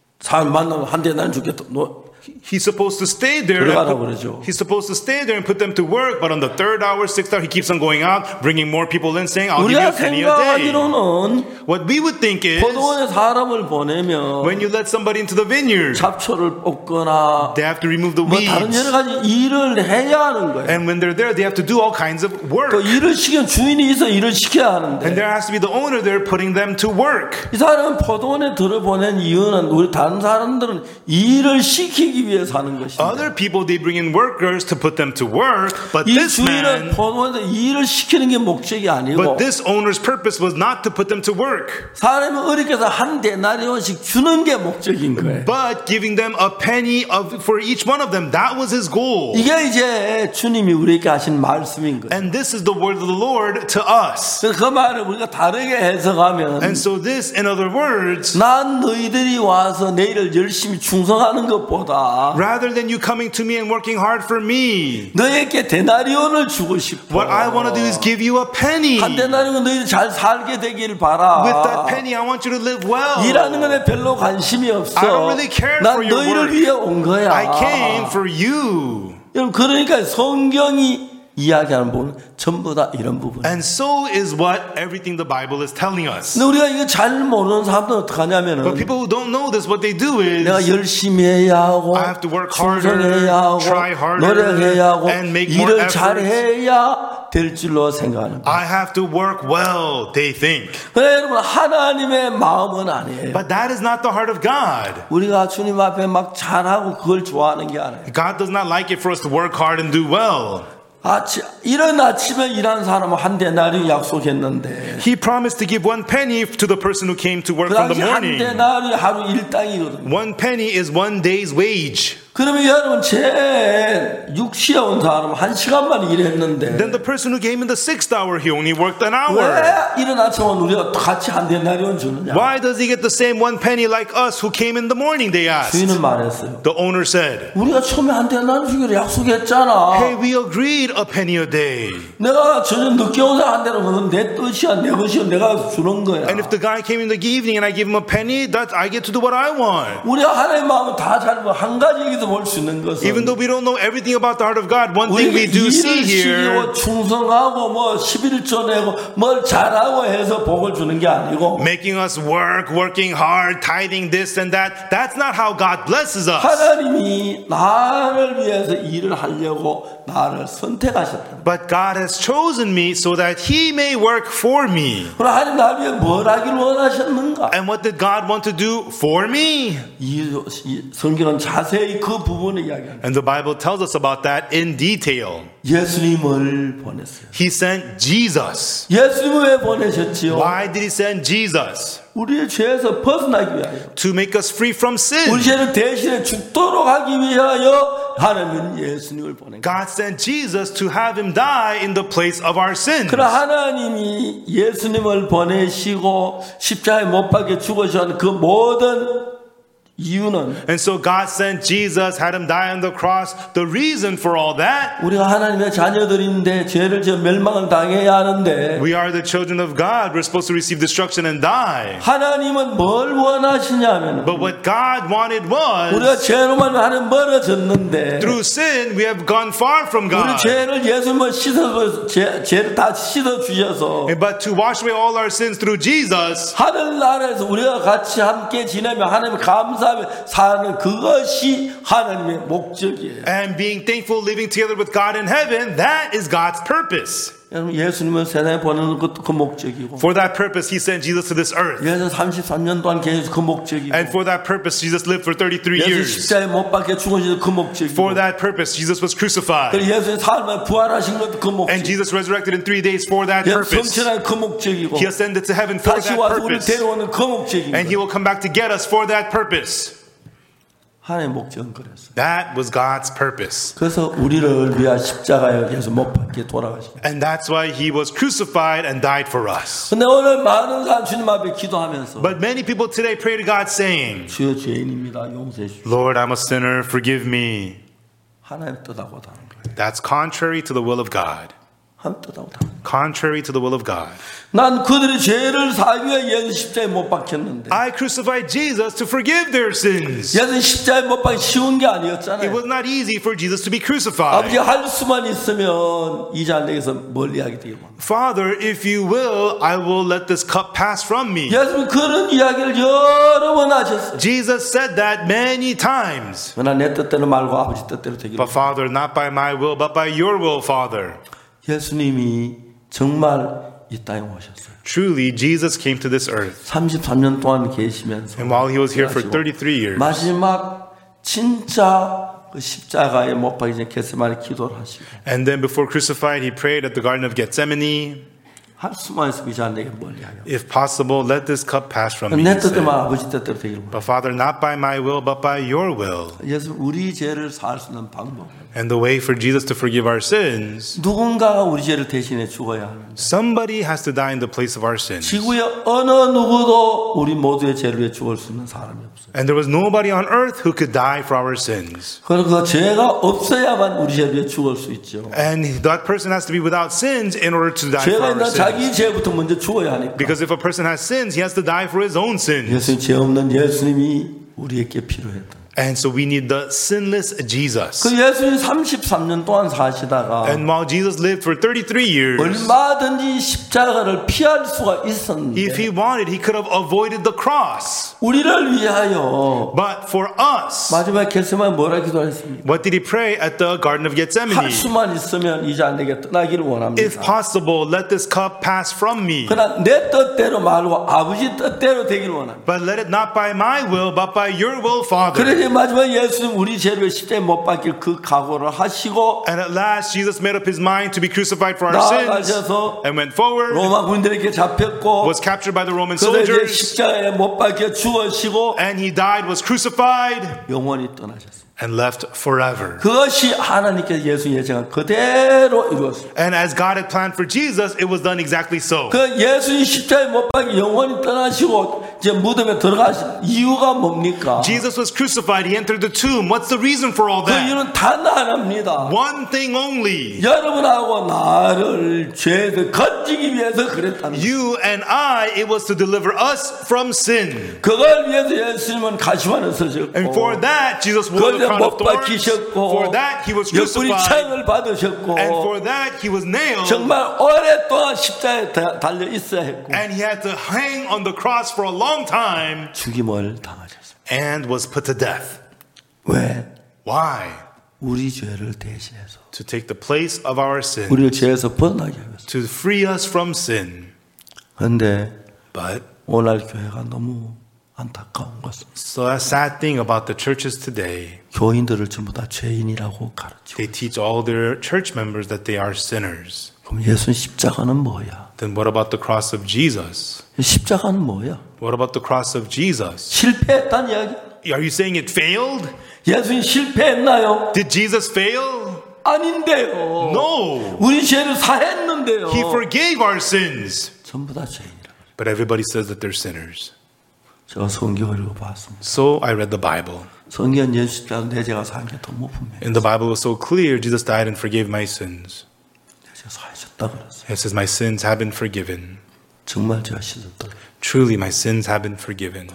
사람 만나면 한 대 난 주겠다. he's supposed to stay there. 들어가라고 그러죠. He's supposed to stay there and put them to work. But on the 3rd hour, 6th hour, he keeps on going out, bringing more people in, saying, I'll give you a 우리가 penny a day. 생각하기로는 What we would think is, 포도원에 사람을 보내면 when you let somebody into the vineyard, 잡초를 뽑거나 they have to remove the 뭐 다른 weeds. 여러 가지 일을 해야 하는 거예요. And when they're there, they have to do all kinds of work. 또 일을 시키면 주인이 있어 일을 시켜야 And 하는데 there has to be the owner there putting them to work. 이 사람은 포도원에 들어보낸 이유는 우리 다른 사람들은 일을 시키기 위해서 하는 것입니다. Other people, they bring in workers to put them to work. But 이 this 주인은 man, 포도원에서 일을 시키는 게 목적이 아니고 but this owner's purpose was not to put them to work, 사람이 어렵게 해서 한 데나리온씩 주는 게 목적인 거예요. but giving them a penny for each one of them. That was his goal. 이게 이제 주님이 우리에게 하신 말씀인 거예요. And this is the word of the Lord to us. 그래서 그 말을 우리가 다르게 해석하면 And so this, in other words, 난 너희들이 와서 내 일을 열심히 충성하는 것보다 rather than you coming to me and working hard for me, 너에게 데나리온을 주고 싶어. what I want to do is give you a penny. 한 데나리온 너희들 잘 살게 되길 바라. With that penny, I want you to live well. 일하는 것에 별로 관심이 없어. I don't really care 난 for your 너희를 work. 위해 온 거야. I came for you. 여러분 그러니까 성경이 이야기하는 부분은 전부 다 이런 부분. And so is what everything the Bible is telling us. 근데 우리가 이거 잘 모르는 사람들은 어떻게 하냐면은 But people who don't know this, what they do 내가 is, 열심히 해야 하고 I have to work harder, 충성해야 하고 try harder, 노력해야 하고 and make more 일을 effort. 잘해야 될 줄로 생각하는 거예요. I have to work well, they think. 그래 여러분 하나님의 마음은 아니에요. But that is not the heart of God. 우리가 주님 앞에 막 잘하고 그걸 좋아하는 게 아니에요. God does not like it for us to work hard and do well. 이런 아침에 일하는 사람은 한 데나리 약속했는데 He promised to give 1 penny to the person who came to work 그 from the 당시 한 morning. 데나리 하루 일당이거든요. 1 penny is 1 day's wage. 그러면 여러분 제 6시에 온 사람은 1시간만 일했는데 Then the person who came in the 6th hour, he only worked an 왜 hour. 이런 아침에 우리가 같이 한 데나리온 주느냐? Why does he get the same 1 penny like us who came in the morning, they asked. 주인은 말했어요. The owner said, 우리가 처음에 한 데나리 주기로 약속했잖아. hey, we agreed a penny a day. 내가 저녁 늦게 온 사람 한 대는 그건 내 뜻이야, 내 것이야, 내가 주는 거야. And if the guy came in the evening and I give him a penny, that I get to do what I want. 우리가 하나님의 마음을 다 잘 한 가지 얘기도 볼 수 있는 것은 Even though we don't know everything about the heart of God, one thing we do see here, 일을 시키고 충성하고 뭐 11조 내고 뭘 잘하고 해서 복을 주는 게 아니고 making us work, working hard, tithing this and that, that's not how God blesses us. 하나님이 나를 위해서 일을 하려고 나를 선택하셨다. But God has chosen me so that He may work for me. 그럼 하나님 나를 위해 뭘 하기를 원하셨는가? And what did God want to do for me? 이 성경은 자세히 그 부분을 이야기합니다. And the Bible tells us about that in detail. 예수님을 보냈어요. He sent Jesus. 예수님을 왜 보내셨지요? Why did He send Jesus? 우리의 죄에서 벗어나기 위하여. To make us free from sin. 우리 죄를 대신에 죽도록 하기 위하여 하나님은 예수님을 보낸 거예요. God sent Jesus to have Him die in the place of our sins. 그러나 하나님이 예수님을 보내시고 십자가에 못 박혀 죽으신 그 모든 이유는 And so God sent Jesus, had him die on the cross. The reason for all that, 우리가 하나님의 자녀들인데 죄를 지어 멸망을 당해야 하는데 we are the children of God. We're supposed to receive destruction and die. 하나님은 뭘 원하시냐면 But what God wanted 우리가 was, 죄로만 하나님 멀어졌는데 through sin, we have gone far from 우리 God. 죄를 예수님을 씻어서 죄를 다 씻어 주셔서 But to wash away all our sins through Jesus, 하늘나라에서 우리가 같이 함께 지내며 하나님 감사하며 사는 그것이 하나님의 목적이에요. and being thankful, living together with God in heaven, that is God's purpose. 여러분 예수님을 세상에 보내는 것도 그 목적이고 For that purpose, He sent Jesus to this earth. 예수 33년 동안 계속 그 목적이고 And for that purpose, Jesus lived for 33 예수 years. 십자가에 못 박혀 죽으신 그 목적이고 For that purpose, Jesus was crucified. 그리고 예수의 삶을 부활하신 것도 그 목적. And Jesus resurrected in 3 days for that 예수 purpose. 성천한 그 목적이고 He ascended to heaven for 다시 that 와서 우리를 purpose. 데려오는 그 목적이고 And He will come back to get us for that purpose. 하나님의 목적은 그랬어요. That was God's purpose. 그래서 우리를 위한 십자가에 예수 못 박혀 돌아가신 거예요. And that's why He was crucified and died for us. 근데 오늘 많은 사람 주님 앞에 기도하면서 But many people today pray to God saying, 주여 죄인입니다. 용서해 주십시오. Lord, I'm a sinner, forgive me. 하나님 뜻하고 다른 거예요. That's contrary to the will of God. 하나님 뜻하고 다른 거예요. Contrary to the will of God. 난 그들의 죄를 사기 위해 예수 십자가에 못 박혔는데 I crucified Jesus to forgive their sins. 예수 십자가에 못 박기 쉬운 게 It 아니었잖아요. was not easy for Jesus to be 아버지 crucified. 할 수만 있으면 이 잔에게서 멀리하게 되기를 원합니다. Father, if you will, I will let this cup pass from me. 예수님 그런 이야기를 여러 번 하셨어요. Jesus said that many times. 그러나 내 뜻대로 말고 아버지 뜻대로 되기를 But Father, not by my will, but by your will, Father. 예수님이 정말 이 땅에 오셨어요. Truly, Jesus came to this earth. 33년 동안 계시면서 And while he was here for 33 years, 마지막 진짜 그 십자가에 못 박이기 전에 겟세마네 기도를 하시고 and then before crucified, he prayed at the Garden of Gethsemane, 할 수만 있으면 이 잔에게 멀리하여 if possible, let this cup pass from me. 내 he said. 뜻대로 아버지 뜻대로 되기를 원합니다. But Father, not by my will, but by your will. 예수 우리 죄를 살 수 있는 방법 And the way for Jesus to forgive our sins, 누군가가 우리 죄를 대신해 죽어야 하는데 somebody has to die in the place of our sins. 지구의 어느 누구도 우리 모두의 죄를 위해 죽을 수 있는 사람이 없어요. And there was nobody on earth who could die for our sins. 그리고 그 죄가 없어야만 우리 죄를 위해 죽을 수 있죠. And that person has to be without sins in order to die for 죄가 our 있는 sins. 자기 죄부터 먼저 죽어야 하니까. Because if a person has sins, he has to die for his own sins. 예수님 죄 없는 예수님이 우리에게 필요했다. And so we need the sinless Jesus. 그 예수님 33년 동안 사시다가 And while Jesus lived for 33 years, 얼마든지 십자가를 피할 수가 있었는데 if he wanted, he could have avoided the cross. 우리를 위하여 But for us, 마지막 겟세마네 뭐라 기도했습니까? what did he pray at the Garden of 할 Gethsemane? 수만 있으면 이 잔에게 떠나기를 If 원합니다. possible, let this cup pass from me. 그러나 내 뜻대로 말고 아버지 뜻대로 되기를 원합니다. But let it not by my will, but by your will, Father. 그래서 마지막 예수님 우리 죄를 십자가에 못 박힐 그 각오를 하시고 And at last, Jesus made up his mind to be crucified for our sins 나아가셔서 and went forward, 로마 군인들에게 잡혔고 was captured by the Roman 그래서 이제 soldiers, 십자가에 못 박혀 죽으시고 and he died, was crucified, 영원히 떠나셨습니다. and left forever. 그것이 하나님께서 예수 예정한 그대로 이루었습니다. And as God had planned for Jesus, it was done exactly so. 그 예수님 십자가에 못 박혀 영원히 떠나시고 이제 무덤에 들어가신 이유가 뭡니까? Jesus was crucified. He entered the tomb. What's the reason for all 그 that? 이유는 단 하나입니다. One thing only. 여러분하고 나를 죄에서 건지기 위해서 그랬다는 거예요. You and I, it was to deliver us from sin. 그걸 위해서 예수님은 가시관을 서셨고 And for that, Jesus wore the crown 못 of thorns. 박히셨고 For that, he was 옆구리 crucified. 창을 받으셨고 And for that, he was nailed. 정말 오랫동안 십자가에 달려 있어야 했고 And he had to hang on the cross for a long time 죽임을 당하셨습니다. and was put to death. 왜? Why? 우리 죄를 대신해서 To take the place of our sin. 우리를 죄에서 벗어나게 하셨습니다. To free us from sin. 그런데 But 오늘 교회가 너무 안타까운 것은 so a sad thing about the churches today, 교인들을 전부 다 죄인이라고 가르치고 they teach all their church members that they are sinners. 그럼 예수 십자가는 뭐야? Then what about the cross of Jesus? 십자가는 뭐야? What about the cross of Jesus? 실패했다는 이야기? Are you saying it failed? 예수님 실패했나요? Did Jesus fail? 아닌데요. No. 우리 죄를 사했는데요. He forgave our sins. 전부 다 죄인이라. But everybody says that they're sinners. 제가 성경을 읽어봤습니다. So I read the Bible. 성경 예수 십자가 내 죄가 사한 게 너무 분명해. And the Bible was so clear. Jesus died and forgave my sins. 내 죄 사하셨다 그랬어요. It says my sins have been forgiven. 정말 제가 씻었다. Truly my sins have been forgiven.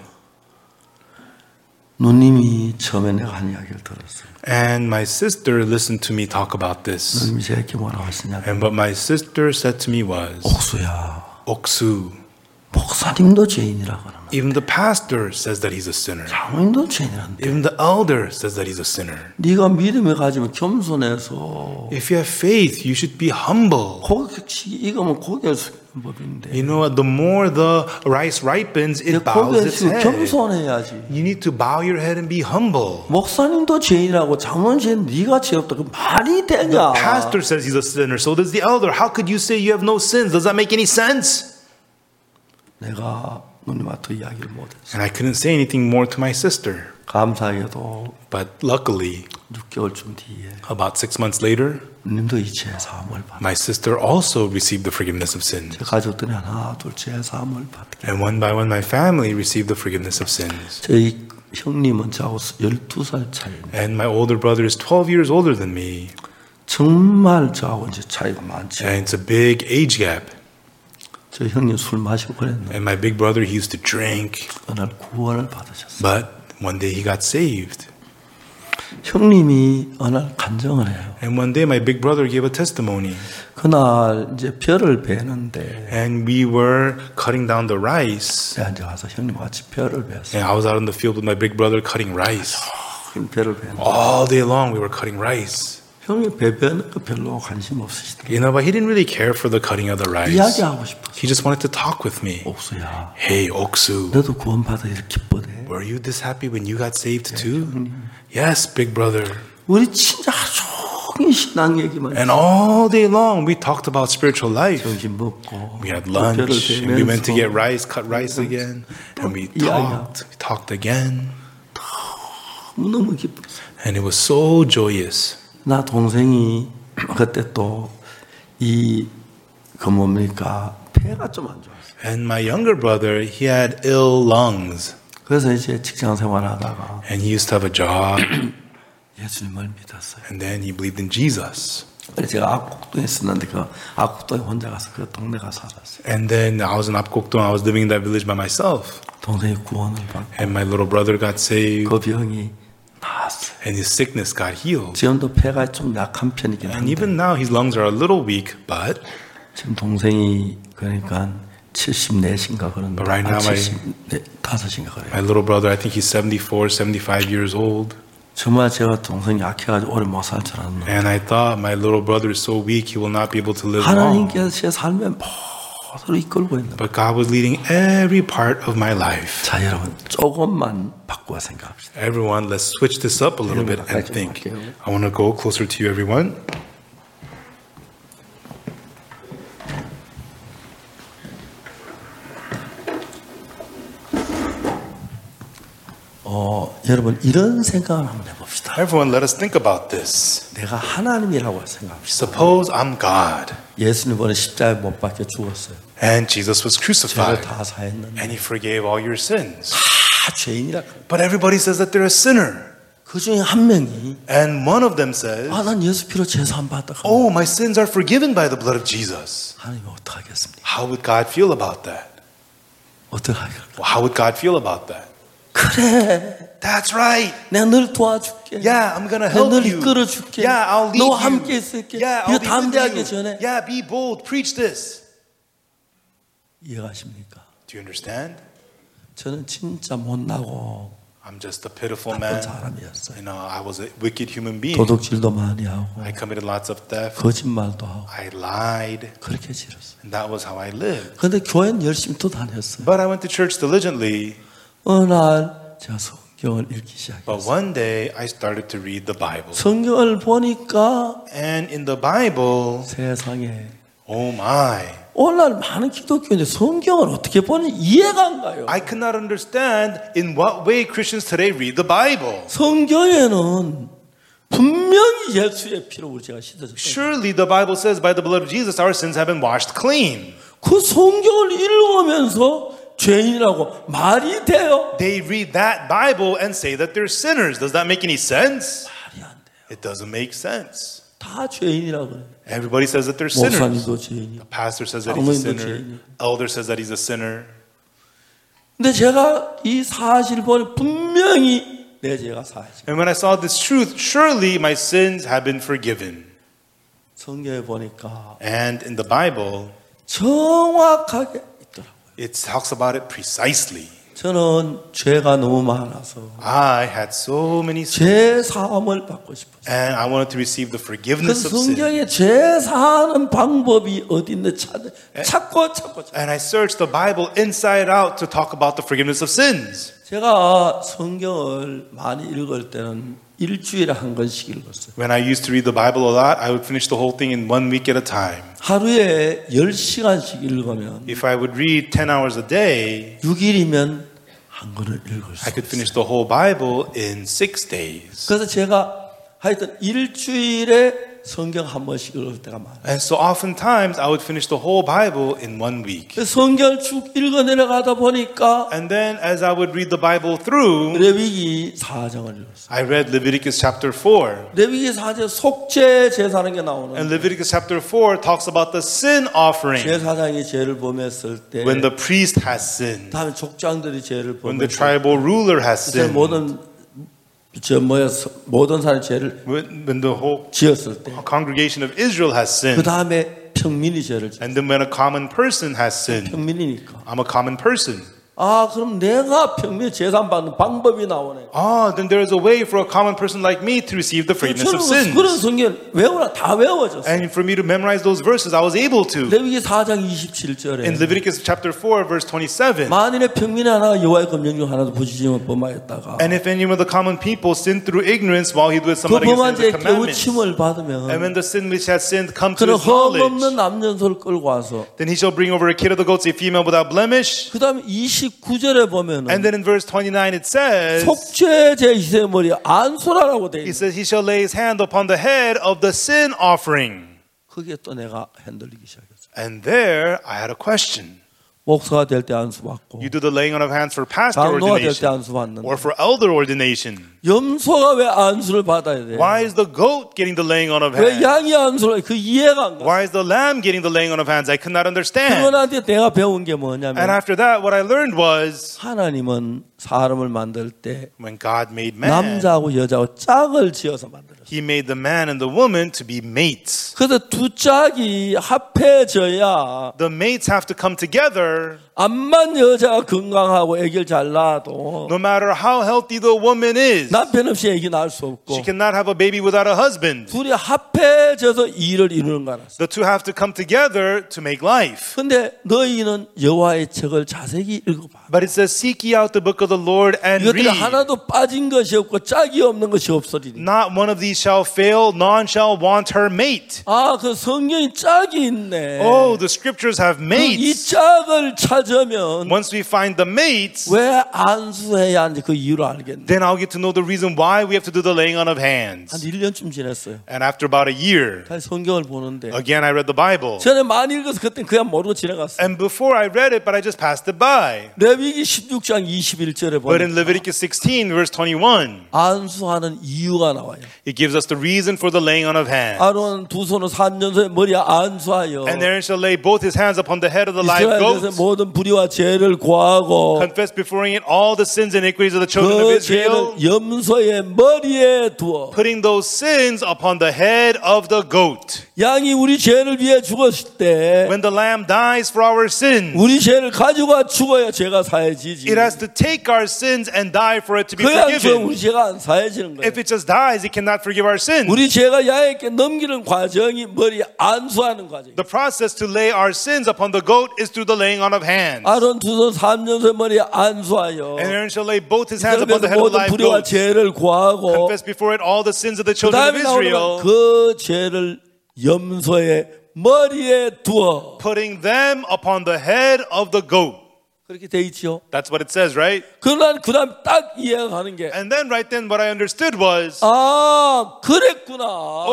누님이 처음에 내가 한 이야기를 들었어요. And my sister listened to me talk about this. 누님이 제게 뭐라고 하시냐면 And what my sister said to me was, 옥수야, Oksu, 목사님도 죄인이라고 하는 even the pastor says that he's a sinner. 장로님도 죄인이란데 Even the elder says that he's a sinner. 네가 믿음에 가지면 겸손해서 If you have faith, you should be humble. 고개 익으면 고개를 숙이는 법인데 You know what? The more the rice ripens, 내 it bows 고개를 its 숙이고 head. 겸손해야지. You need to bow your head and be humble. 목사님도 죄인이라고 장로님 죄인 네가 죄 없다. 그 말이 되냐? Pastor says he's a sinner, so does the elder. How could you say you have no sins? Does that make any sense? 내가 누님한테 이야기를 못했어. And I couldn't say anything more to my sister. 감사하게도 But luckily, 6개월쯤 뒤에 about 6 months later, 누님도 이 죄 사함을 받아. my sister also received the forgiveness of sin. 제 가족들이 하나 둘 죄 사함을 받게. And one by one, my family received the forgiveness of sins. 저희 형님은 저하고 12살 차이입니다. And my older brother is 12 years older than me. 정말 저하고 이제 차이가 많죠. And it's a big age gap. 저 형님 술 마시고 그랬는데 And my big brother, he used to drink. 어느 날 구원을 받으셨어요. But one day he got saved. 형님이 어느 날 간증을 해요. And one day my big brother gave a testimony. 그날 이제 벼를 베는데 And we were cutting down the rice. 내가 이제 가서 형님 같이 벼를 베었어요. And I was out in the field with my big brother cutting rice. 벼를 베는데 All day long we were cutting rice. 형님 배 베는 거 별로 관심 없으시더라고요. You know, but he didn't really care for the cutting of the rice. 이야기하고 싶었어요. He just wanted to talk with me. 옥수야, Hey, Oksu, 너도 구원받아 이렇게 기뻐해. were you this happy when you got saved too? Yes, big brother. 우리 진짜 하루 종일 신앙 얘기만 And all day long we talked about spiritual life. 점심 먹고 We had 또 벼를 lunch and we went to 베면서 get rice, cut rice again, and we talked again. 너무 기뻤어요. And it was so joyous. 나 동생이 그때 또 이 그 뭡니까 폐가 좀 안 좋았어요. And my younger brother, he had ill lungs. 그래서 이제 직장 생활하다가 And he used to have a job. 예수님을 믿었어요. And then he believed in Jesus. 그래서 제가 압곡동에 있었는데 그 압곡동에 혼자 가서 그 동네 가서 살았어요. And then I was in Apgokdong. I was living in that village by myself. 동생이 구원을 받고 And my little brother got saved. 그 병이 나았어요. And his sickness got healed. 지금도 폐가 좀 약한 편이긴 And 한데 even now his lungs are a little weak, but 지금 동생이 그러니까 74인가 그런데 But right now my 75인가 그래요. my little brother, I think he's 74, 75 years old. 정말 제가 동생이 약해가지고 오래 못 살 줄 알았는데 And I thought my little brother is so weak he will not be able to live long. 하나님께서 제 삶에 모두를 이끌고 있는. But God was leading every part of my life. 자 여러분 조금만 바꾸어 생각합시다. Everyone, let's switch this up a little bit and think. I want to go closer to you, everyone. 여러분 이런 생각을 한번 해봅시다. Everyone, let us think about this. 내가 하나님이라고 생각합시다. Suppose I'm God 예수님 번에 십자가에 못 박혀 죽었어요. and Jesus was 죄를 crucified 다 사했는데 and he forgave all your sins. 다 죄인이라. But everybody says that they're a sinner. 그 중에 한 명이 And one of them says, 난 예수 피로 제사함 받다. oh, my sins are forgiven by the blood of Jesus. 하나님 어떻게 하겠습니까? How would God feel about that? 어떻게 하겠습니까? Well, how would God feel about that? 그래. That's right. 내가 널 도와줄게. Yeah, I'm gonna 내가 help 널 you. 이끌어줄게. Yeah, I'll lead 너와 you. 함께 있을게. Yeah, 이거 I'll be with 담대하게 you. 전해. Yeah, be bold. Preach this. 이해가십니까? Do you understand? 저는 진짜 못나고 I'm just a pitiful 나쁜 man. 사람이었어요. You know, I was a wicked human being. 도둑질도 많이 하고 I committed lots of theft. 거짓말도 하고 I lied. 그렇게 지렸어요. And that was how I lived. 그런데 교회는 열심히 또 다녔어요. But I went to church diligently. 어느 날 제가 성경을 읽기 시작했어요. But one day I started to read the Bible. 성경을 보니까 And in the Bible, 세상에 oh my, 오늘날 많은 기독교인들 성경을 어떻게 보는지 이해가 안 가요. I could not understand in what way Christians today read the Bible. 성경에는 분명히 예수의 피로 우리 죄가 씻어졌다. Surely the Bible says by the blood of Jesus our sins have been washed clean. 그 성경을 읽으면서 죄인이라고 말이 돼요? They read that Bible and say that they're sinners. Does that make any sense? 말이 안 돼요. It doesn't make sense. 다 죄인이라고 해요. Everybody says that they're sinners. 목사님도 죄인이고. Pastor says that he's a 장로님도 sinner. 죄인이고. Elder says that he's a sinner. 근데 제가 이 사실을 보니 분명히 내 죄가 사해져. And when I saw this truth, surely my sins have been forgiven. 성경에 보니까 And in the Bible, 정확하게 있더라고요. it talks about it precisely. 저는 죄가 너무 많아서 I had so many sins, 죄 사함을 받고 싶었어요. and I wanted to receive the forgiveness 그래서 of sin. 성경에 죄 사하는 방법이 어디 있는지 찾고. And I searched the Bible inside out to talk about the forgiveness of sins. 제가 성경을 많이 읽을 때는 일주일에 한 권씩 읽었어요. When I used to read the Bible a lot, I would finish the whole thing in 1 week at a time. 하루에 10시간씩 읽으면 If I would read 10 hours a day, 6일이면 한 권을 읽을 수 I could 있어요. finish the whole Bible in 6 days. 그래서 제가 하여튼 일주일에 성경 한 번씩 읽을 때가 많아요. And so oftentimes I would finish the whole Bible in 1 week. 성경을 쭉 읽어 내려가다 보니까 And then as I would read the Bible through, 레위기 4장을 읽었어요. I read Leviticus chapter 4. 레위기 4장 속죄 제사하는 게 And 나오는데 Leviticus chapter 4 talks about the sin offering. 제사장이 죄를 범했을 때 When the priest has sinned, 다음에 족장들이 죄를 when the 범했을 tribal ruler has 때 sinned, 모든 사람이 죄를 when the whole 지었을 때 congregation of Israel has 그 sinned, 다음에 평민이 죄를 지었어요. and then when a common person has sinned, 평민이니까. I'm a common person. 아, 그럼 내가 평민 재산 받는 방법이 나오네. Ah, then there is a way for a common person like me to receive the forgiveness of 저는 그런 sins. 성경 외우라 다 외워졌어요. And for me to memorize those verses, I was able to. 레위기 4장 27절에 In Leviticus chapter 4, verse 27, 만일에 평민이 하나가 여호와의 검령 중 하나도 부지짐을 범하였다가 and if any of the common people sin through ignorance while he doeth 그 somebody 범한 against 죄 the commandments, 깨우침을 and 받으면 when the sin which has sinned come to 그는 his 흠없는 knowledge, 남년소를 끌고 와서 then he shall bring over a kid of the goats, a female without blemish. 그 다음에 29절에 보면은 And then in verse 29 it says, 속죄제 희생의 머리에 안수라라고 돼 he 있는. says, he shall lay his hand upon the head of the sin offering. 그게 또 내가 흔들리기 시작했어. And there I had a question. 목사가 될 때 안수 받고 You do the laying on of hands for pastor 장로가 될 때 ordination 안수 받는데 or for elder ordination. 염소가 왜 안수를 받아야 돼? Why is the goat getting the laying on of 왜 hands? 양이 안수를 그 이해가 안 가. Why is the lamb getting the laying on of hands? I could not understand. 그분한테 내가 배운 게 And 뭐냐면 after that, what I learned was 하나님은 사람을 만들 때 when God made man, 남자하고 여자하고 짝을 지어서 만들었어요. He made the man and the woman to be mates. 그래서 두 짝이 합해져야 The mates have to come together. 암만 여자가 건강하고 아기를 잘 낳아도 No matter how healthy the woman is, 남편 없이 아기 낳을 수 없고 she cannot have a baby without a husband. 둘이 합해져서 일을 이루는 거라. The two have to come together to make life. 근데 너희는 여호와의 책을 자세히 읽어봐. But it says, seek ye out the book of the Lord and 이것들이 read. 하나도 빠진 것이 없고 짝이 없는 것이 없으리니. Not one of these shall fail, none shall want her mate. 아, 그 성경이 짝이 있네. Oh, the scriptures have 이 mates. 짝을 찾으면 Once we find the mates, 왜 안수해야 하는지 그 이유를 알겠네. then I'll get to know the reason why we have to do the laying on of 한 hands. 1년쯤 지났어요. And after about a year, 다시 성경을 보는데 again I read the Bible. 전에 많이 읽어서 그때 그냥 모르고 지나갔어요. And before I read it, but I just passed it by. 레위기 16장 21절에 But in 보면 Leviticus 16, verse 21, 안수하는 이유가 나와요. it gives us the reason for the laying on of hands. 아론 두 손으로 3년소의 머리에 안수하여 And Aaron shall lay both his hands upon the head of the live 이스라엘에서 goat, 모든 불의와 죄를 고하고 confess before it all the sins and iniquities of the children of 그 Israel, 죄를 염소의 머리에 두어 putting those sins upon the head of the goat. 양이 우리 죄를 위해 죽었을 때 When the lamb dies for our sins, 우리 죄를 가지고 죽어야 죄가 사해지지. it has to take our sins and die for it to be 그래야 저 forgiven. 우리 죄가 안 사해지는 거예요. If it just dies, it cannot forgive our sins. 우리 죄가 양에게 넘기는 과정이 머리에 안수하는 과정. The process to lay our sins upon the goat is through the laying on of hands. 아론 두 손 3년소의 머리에 안수하여 And Aaron shall lay both his hands upon the 이스라엘에서 head of the 모든 live 불의와 goat, 죄를 고하고 confess before it all the sins of the 그 children of 다음에 나오는 Israel, 그 죄를 염소의 머리에 두어 putting them upon the head of the goat. 그렇게 돼 있지요. That's what it says, right? 그러나 그다음 딱 이해가 가는 게 And then right then what I understood was, 아, 그랬구나.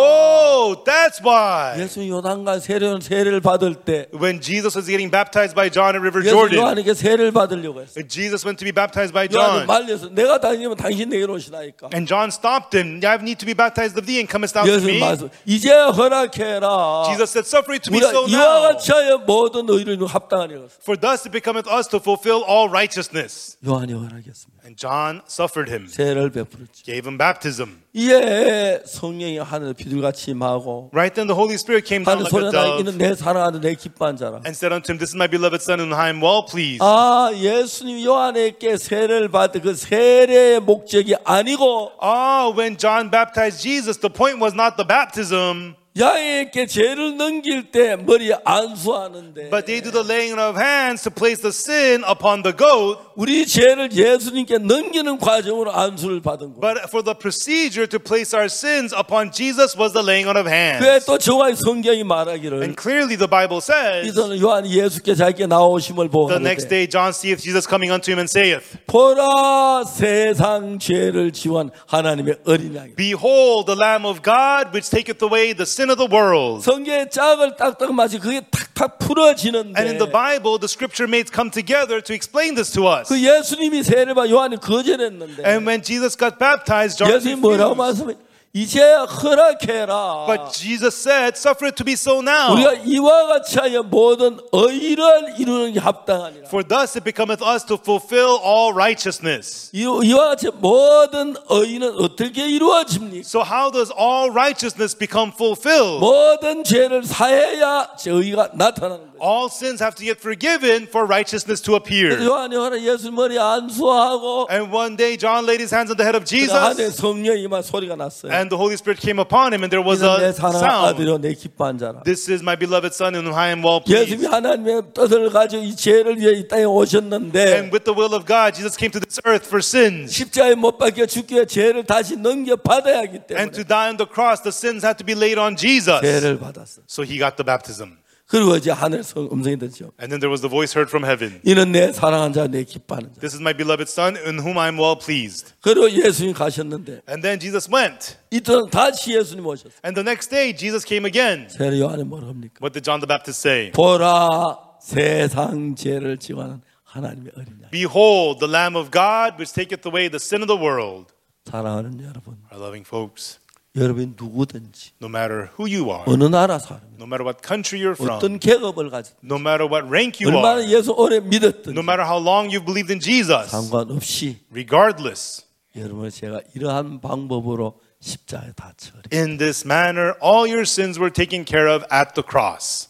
oh, that's why. 예수 요단강 세례를 받을 때 When Jesus was getting baptized by John at River 예수 Jordan, 요한에게 세례를 받으려고 했어. Jesus went to be baptized by 요한이 John. 말려서 내가 다니면 당신 내게로 오시나이까. And John stopped him. I need to be baptized of thee and comest thou to 예수 me. 말씀 이제 허락해라. Jesus said, suffer it to be 우리가 so 이와 now. 같이 하여 모든 의를 합당하리라. For thus it becometh us to fulfill all righteousness. 요한이 허락했습니다. And John suffered him, 세례를 베풀었죠. gave him baptism. 이에 성령이 하늘에 비둘같이 임하고 Right then the Holy Spirit came down 하늘 like a 소리가 나 dove 이는 내 사랑하는 내 기뻐한 자라. and said unto him, this is my beloved son in whom I am well pleased. 아, 예수님 요한에게 세례를 받을 그 세례의 목적이 아니고 When John baptized Jesus, the point was not the baptism, 양에게 죄를 넘길 때 머리에 안수하는데 but they do the laying of hands to place the sin upon the goat. 우리 죄를 예수님께 넘기는 과정으로 안수를 받은 거예요. But for the procedure to place our sins upon Jesus was the laying on of hands. 그래 또 저와 성경이 말하기를 And clearly the Bible says, 이서는 요한이 예수께 자기께 나오심을 보고 the next 하는데 day John seeth Jesus coming unto him and saith, 보라 세상 죄를 지원 하나님의 어린 양이다. behold the Lamb of God which taketh away the sin of the world. 성경의 짝을 딱딱 맞이 그게 탁탁 풀어지는데 And in the Bible the scripture mates come together to explain this to us. 그 예수님이 세례를 받 요한이 거절했는데 And when Jesus got baptized, John 예수님이 뭐라고 refused. 말씀해? 이제 허락해라. But Jesus said, suffer it to be so now. 우리가 이와 같이 하여 모든 의를 이루는 게 합당하니라. For thus it becometh us to fulfill all righteousness. 이와 같이 모든 의는 어떻게 이루어집니까? So how does all righteousness become fulfilled? 모든 죄를 사해야 의가 나타나는 거예요. All sins have to get forgiven for righteousness to appear. 요한이 허락 예수 머리 안수하고 And one day John laid his hands on the head of 하늘에 Jesus, 성령이 막 소리가 났어요. and the Holy Spirit came upon him, and there was 이는 내 a 사랑하는 sound. 아들이요 내 기뻐한 자라. This is my beloved son in whom I am well 예수님이 pleased. 하나님의 뜻을 가지고 이 죄를 위해 이 땅에 오셨는데 And with the will of God, Jesus came to this earth for sins. 십자가에 못 박혀 죽기 위해 죄를 다시 넘겨 받아야 하기 And to 때문에 die on the cross, the sins had to be laid on Jesus. 죄를 받았어요. So he got the baptism. 그리고 이제 하늘 음성이 듣죠. And then there was the voice heard from heaven. 이는 내 사랑한 자, 내 기뻐하는 자. This is my beloved son in whom I am well pleased. 그리고 예수님 가셨는데 And then Jesus went. 이틀 다시 예수님 오셨어요. And the next day, Jesus came again. 세례 요한이 뭐라 합니까? What did John the Baptist say? 보라 세상 죄를 지원하는 하나님의 어린 양. Behold, the Lamb of God, which taketh away the sin of the world. 사랑하는 여러분, Our loving folks, 여러분이 누구든지 no matter who you are, 어느 나라 사람, no matter what country you're from, 어떤 계급을 가진, no matter what rank you 얼마나 are, 예수 오래 믿었든 no matter how long you've believed in Jesus, 상관없이 regardless, 여러분 제가 이러한 방법으로 십자가에 다 처리. in this manner, all your sins were taken care of at the cross.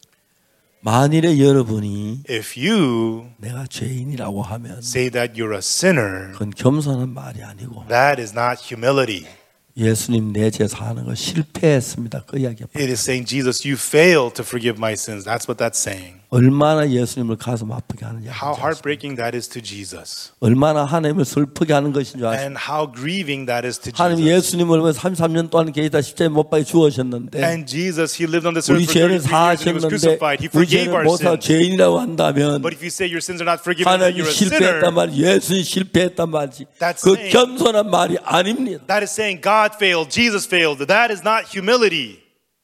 만일에 여러분이 If you 내가 죄인이라고 하면 say that you're a sinner, 그건 겸손한 말이 아니고 that is not humility. 예수님 내 죄 사는 거 실패했습니다. 그 이야기야. It is saying, Jesus, you failed to forgive my sins. That's what that's saying. 얼마나 예수님을 가슴 아프게 하는 How 이야기인지 heartbreaking that is to Jesus. 얼마나 하나님을 슬프게 하는 것인 줄 아십니까? And how grieving that is to 하나님 Jesus. 예수님을 33년 동안 계시다 십자가에 못 박혀 죽으셨는데 And Jesus, he lived on this 우리 earth for 죄를 33 years and he was 사하셨는데 crucified. He 우리 forgave 죄를 our 못사 sins. 죄인이라고 한다면 But if you say your sins are not forgiven, then 하나님 you're a 실패했단 sinner. 말, 예수님 실패했단 말이지. That's 그 saying- 겸손한 말이 아닙니다. That is saying God failed, Jesus failed. That is not humility.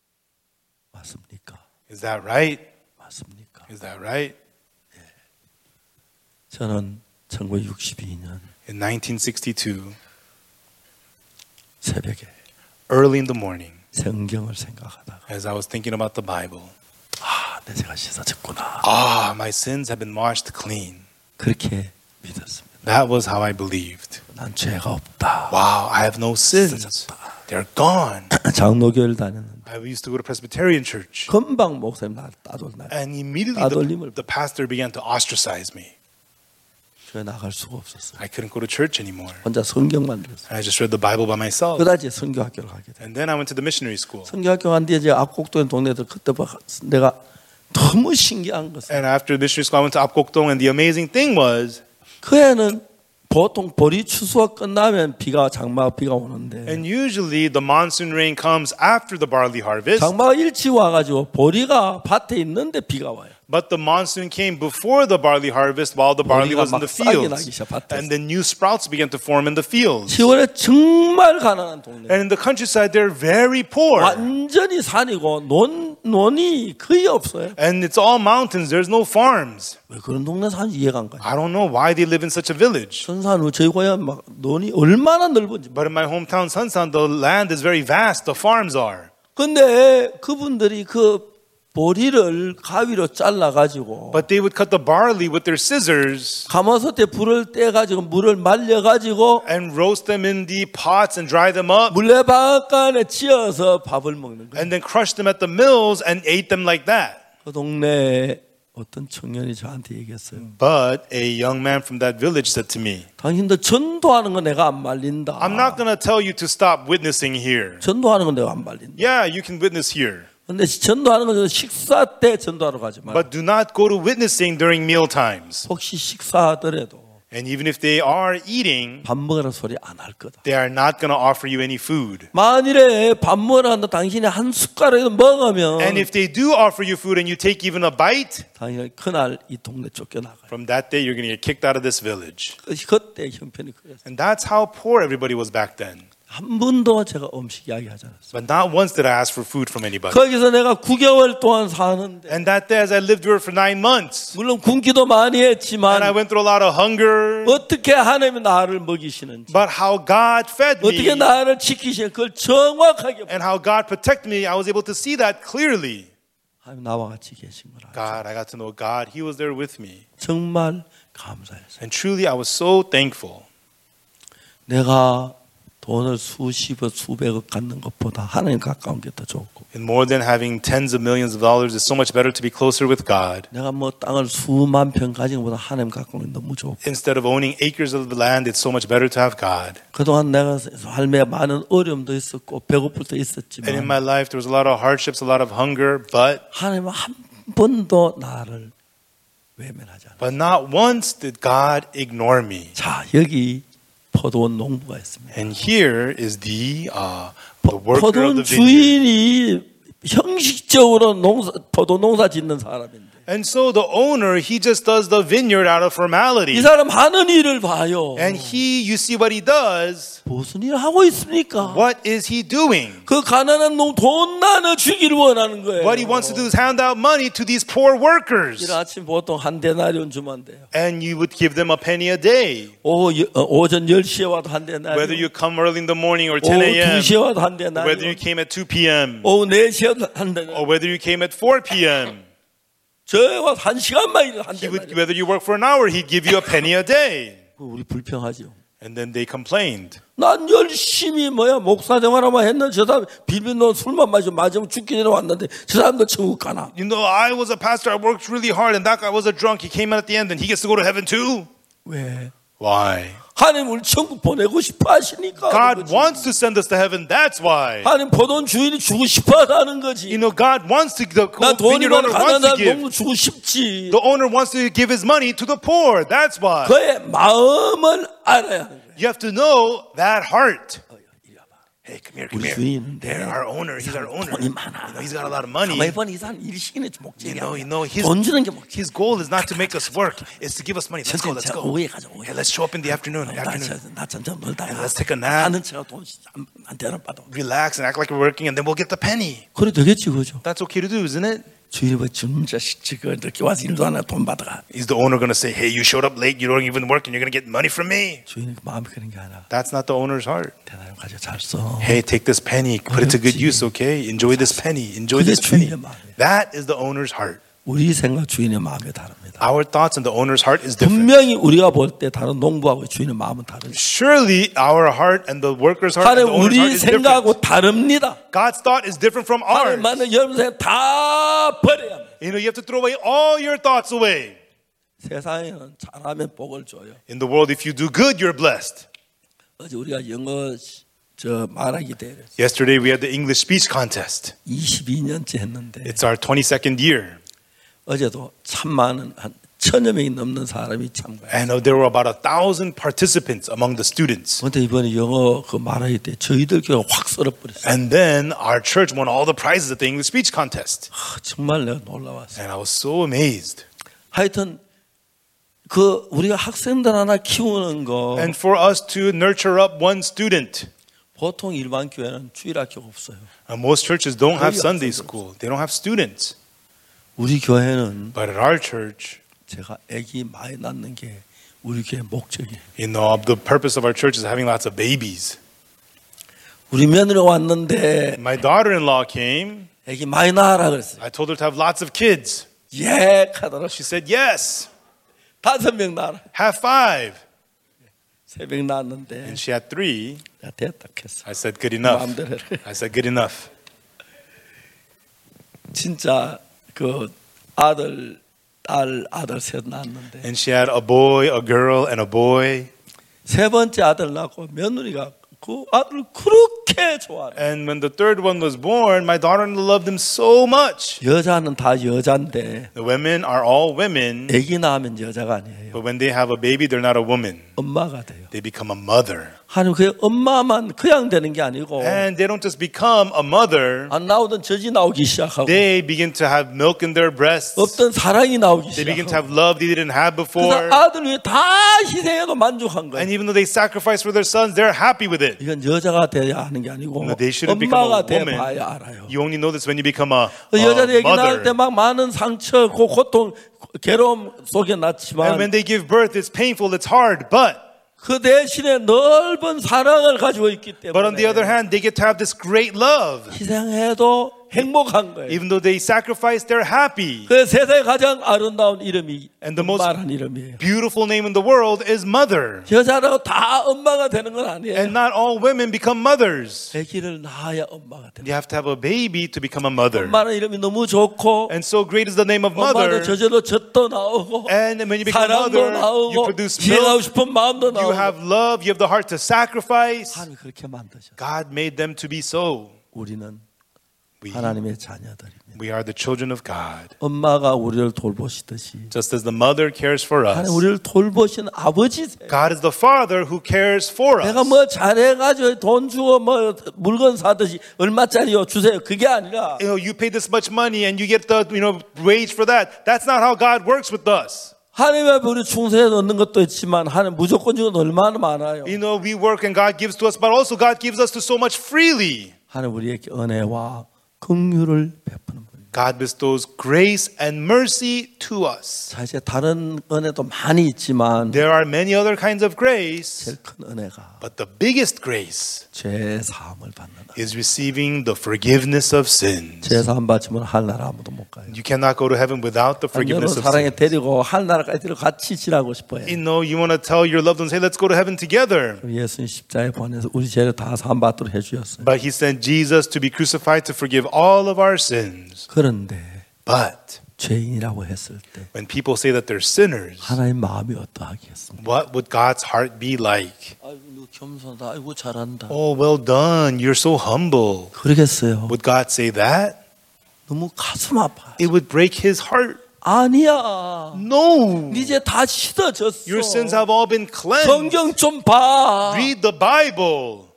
맞습니까? Is that right? 맞습니까? Is that right? 저는 1962년 In 1962, 새벽에 early in the morning, 성경을 생각하다가 as I was thinking about the Bible, 내 죄가 씻어졌구나. my sins have been washed clean. 그렇게 믿었습니다. That was how I believed. 난 죄가 없다. Wow, I have no sins. They're gone. 장로교를 다녔는데 I used to go to Presbyterian church. 금방 목사님 나 따돌나. And immediately 따돌림을 the pastor began to ostracize me. 교회 나갈 수가 없었어요. I couldn't go to church anymore. 혼자 성경만 들었어요. And I just read the Bible by myself. 그다지 성교학교를 가게 돼. And then I went to the missionary school. 성교학교 간 뒤에 이제 압곡동 동네들 그때 내가 너무 신기한 것은 And after the missionary school, I went to Apgokdong, and the amazing thing was 그 애는 보통 보리 추수가 끝나면 장마가 비가 오는데 And usually the monsoon rain comes after the barley harvest. 장마가 일찍 와가지고 보리가 밭에 있는데 비가 와요. But the monsoon came before the barley harvest while the barley was in the 싹이 나기 fields. 시작했어요. And then new sprouts began to form in the fields. 시골에 정말 가난한 동네. And in the countryside, they're very poor. 완전히 산이고 논이 거의 없어요. And it's all mountains. There's no farms. 왜 그런 동네 사는지 이해가 안 가요. I don't know why they live in such a village. 선산 저희 고향 막 논이 얼마나 넓은지. But in my hometown, Sunsan, the land is very vast. The farms are. 근데 그분들이 그 보리를 가위로 잘라 가지고 But they would cut the barley with their scissors 가마솥에 불을 떼 가지고 물을 말려 가지고 and roast them in the pots and dry them up 물레방간에 찧어서 밥을 먹는 거예요. and then crush them at the mills and ate them like that. 그 동네에 어떤 청년이 저한테 얘기했어요. But a young man from that village said to me, 당신들 전도하는 거 내가 안 말린다. I'm not going to tell you to stop witnessing here. 전도하는 건 내가 안 말린다. Yeah, you can witness here. 근데 전도하는 건 식사 때 전도하러 가지 마. But do not go to witnessing during meal times. 혹시 식사하더라도 And even if they are eating, 밥 먹으라 소리 안 할 거다. they are not going to offer you any food. 만일에 밥 먹으라 한다 당신이 한 숟가락이라도 먹으면 And if they do offer you food and you take even a bite, 당신은 그날 이 동네 쫓겨나가요. from that day you're going to get kicked out of this village. 그때 형편이 그랬어요. And that's how poor everybody was back then. 한 번도 제가 음식 이야기하지 않았어요. But not once did I ask for food from anybody. 거기서 내가 9개월 동안 사는데 And that day as I lived there for 9 months, 물론 굶기도 많이 and I 했지만 went through a lot of hunger, 어떻게 하나님이 나를 먹이시는지 but how God fed 어떻게 me 나를 지키시는지 그걸 정확하게 and how God protected me, I was able to see that clearly. 하나님 나와 같이 계신 걸 알죠. God, I got to know God. He was there with me. 정말 감사했어요. And truly, I was so thankful. 내가 돈을 수십억 수백억 갖는 것보다 하나님 가까운 게 더 좋고 And more than having tens of millions of dollars, it's so much better to be closer with God. 내가 뭐 땅을 수만 평 가진 것보다 하나님 가까운 게 너무 좋고 Instead of owning acres of the land, it's so much better to have God. 그동안 내가 삶에 많은 어려움도 있었고 배고플 때 And in 있었지만 my life, there was a lot of hardships, a lot of hunger, but 하나님은 한 번도 나를 외면하지 않아요. But not once did God ignore me. 자 여기 포도원 농부가 있습니다. And here is the worker of 포도원 the vineyard. 주인이 형식적으로 포도 농사 짓는 사람인데 And so the owner, he just does the vineyard out of 이 formality. 사람 하는 일을 봐요. And you see what he does. 무슨 일을 하고 있습니까? What is he doing? 그 가난한 놈 돈 나눠 주기를 원하는 거예요. What he wants to do is hand out money to these poor workers. 이른 아침 보통 한 데나리온 주면 돼요. And you would give them a penny a day. 오전 10시에 와도 한 데나리온. Whether you come early in the morning or 10 오후 a.m. 2시에 와도 한 Whether you 데나리온. came at 2 p.m. 오후 4시에 와도 한 데나리온. Or whether you came at 4 p.m. 저에 와서 한 시간만 일을 한 He would, 데나리온. whether you work for an hour, he'd give you a penny a day. 우리 불평하죠. And then they complained. 난 열심히 목사 생활만 했는데 저 사람 비빔돈 술만 마시면 죽기 전에 왔는데 저 사람도 천국 가나? You know, I was a pastor. I worked really hard, and that guy was a drunk. He came out at the end, and he gets to go to heaven too. 왜? Why? 하나님 우리 천국 보내고 싶어 하시니까. God wants to send us to heaven. That's why. 하나님 포도원 주인이 주고 싶어 하는 거지. You know, God wants to. The 나 돈이 vineyard 많아 owner wants to 가난한 give. 농부 주고 싶지. The owner wants to give his money to the poor. That's why. 그의 마음을 알아야 하는 거야. You have to know that heart. Hey, come here, come 우리 here. 주인인데 They're our owner. He's our owner. 돈이 많아. You know, he's got a lot of money. 가만히 보니 이 사람 일 시키는 게 목적이야. You know, 돈 주는 게 목적. his goal is not to make us work. It's to give us money. Let's go, let's go. 오후에 가자. 오후에. Hey, let's show up in the afternoon. 나 전전 놀다가 Let's take a nap. 하는 척 돈안 대는 받아. Relax and act like we're working, and then we'll get the penny. 그래 되겠지 그죠? That's okay to do, isn't it? 주인이 뭐 진짜 지금 이렇게 와서 일도 안 하고 돈 받아가. Is the owner going to say, hey, you showed up late, you don't even work, and you're going to get money from me? 주인이 마음이 그런 게 아니라 That's not the owner's heart. 대단히 가져 잘 써. Hey, take this penny, put it to good use, okay? Enjoy this penny, enjoy 그게 this penny. 주인의 마음이에요. That is the owner's heart. 우리 생각 주인의 마음이 다릅니다. Our thoughts and the owner's heart is different. 분명히 우리가 볼 때 다른 농부하고 주인의 마음은 다르죠. Surely our heart and the worker's heart and 하나님 the owner's heart 우리 is different. 생각하고 다릅니다. God's thought is different from ours. 하나님만은 여러분 생각 다 버려야 합니다. You know, you have to throw away all your thoughts away. 세상에는 잘하면 복을 줘요. In the world, if you do good, you're blessed. 어제 우리가 영어 말하기 대회 Yesterday, we had the English speech contest. 22년째 했는데 It's our 22nd year. 어제도 참 많은 한 1000여 명이 넘는 사람이 참가했어요. And there were about 1,000 participants among the students. 근데 이번에 영어 그 말할 때 저희들 교회가 확 썰어버렸어요. And then our church won all the prizes at the English speech contest. 정말 내가 놀라웠어요. And I was so amazed. 하여튼 그 우리가 학생들 하나 키우는 거 And for us to nurture up one student. 보통 일반 교회는 주일학교가 없어요. Most churches don't have 거의 Sunday 없어요. school. They don't have students. 우리 교회는 But at our church, 제가 아기 많이 낳는 게 우리 교회 목적이에요. you know, the purpose of our church is having lots of babies. 우리 며느리 왔는데 My daughter-in-law came. 아기 많이 낳으라 그랬어요. I told her to have lots of kids. 예 하더라. She said, yes, 5명 낳으라. have 5. 3명 낳았는데 And she had 3. 내가 됐다 했어. I said, good enough. 마음대로 해라. I said, good enough. 진짜 그 아들 딸 아들 셋 낳았는데 And she had a boy, a girl, and a boy. 세 번째 아들 낳고 며느리가 그 아들을 그렇게 좋아해. And when the third one was born, my daughter-in-law loved him so much. 여자는 다 여잔데 The women are all women, 아기 낳으면 여자가 아니에요. but when they have a baby, they're not a woman. 엄마가 돼요. They become a mother. 하나님 그 엄마만 그냥 되는 게 아니고 And they don't just become a mother, 안 나오던 젖이 나오기 시작하고 they begin to have milk in their breasts. 없던 사랑이 나오기 They begin to 시작하고 have love they didn't have 그래서 before. 아들 위해 다 희생해도 만족한 거예요. And even though they sacrifice for their sons, they're happy with it. 이건 여자가 돼야 하는 게 아니고 No, they shouldn't become 엄마가 a woman. 돼봐야 알아요. You only know this when you become a 여자들 얘기 나올 때 mother. 막 많은 상처, 고통, 괴로움 속에 And 났지만 when they give birth, it's painful, it's hard, but 그 대신에 넓은 사랑을 가지고 있기 on the other 때문에 hand, they get to have this great love. 희생해도 행복한 거예요. Even though they sacrifice, they're happy. 그 세상에 가장 아름다운 이름이 And the most 엄마라는 이름이에요. beautiful name in the world is mother. 여자라고 다 엄마가 되는 건 아니에요. And not all women become mothers. 아기를 낳아야 엄마가 돼요. You have to have a baby to become a mother. 엄마는 이름이 너무 좋고 And so great is the name of 엄마도 mother. 저절로 젖도 나오고 And when you become 사랑도 mother, you 나오고 produce 희생하고 milk, 싶은 마음도 you 나오고 have love, you have the heart to sacrifice. 하나님 그렇게 만드셨어요. God made them to be so. 우리는 We, 하나님의 자녀들입니다. we are the children of God. 엄마가 우리를 돌보시듯이 Just as the mother cares for us, 하나님 우리를 돌보시는 아버지세요. God is the father who cares for us. 내가 뭐 잘해가지고 돈 주고 뭐 물건 사듯이 얼마짜리요 주세요. 그게 아니라 You pay this much money and you get the wage for that. That's not how God works with us. 하나님 앞에 우리 충성해 놓는 것도 있지만 하나님 무조건 주는 건 얼마나 많아요. We work and God gives to us, but also God gives us to so much freely. 하나님 우리에게 은혜와 긍휼을 베푸는 분입니다. God bestows grace and mercy to us. 사실 다른 은혜도 많이 있지만 There are many other kinds of grace, 제일 큰 은혜가 but the biggest grace 죄 사함을 받는 은혜. is receiving the forgiveness of sins. 죄 사함 받지면 하늘나라 아무도 못 가요. You cannot go to heaven without the 여러분 forgiveness of 사랑에 sins. 데리고 하늘나라까지 데리고 같이 지나고 싶어요. You want to tell your loved ones, hey, let's go to heaven together. 예수님 십자가에 보내서 우리 죄를 다 사함 받도록 해주셨어요. But he sent Jesus to be crucified to forgive all of our sins. 그런데 But 죄인이라고 했을 때 when people say that they're sinners, 하나님 마음이 어떠하겠습니까? what would God's heart be like? 아이고 너 겸손하다. 아이고 잘한다. Oh, well done. You're so humble. 그러겠어요. Would God say that? 너무 가슴 아파. It would break his heart. 아니야. No. 이제 다 씻어졌어. Your sins have all been cleansed. 성경 좀 봐. Read the Bible.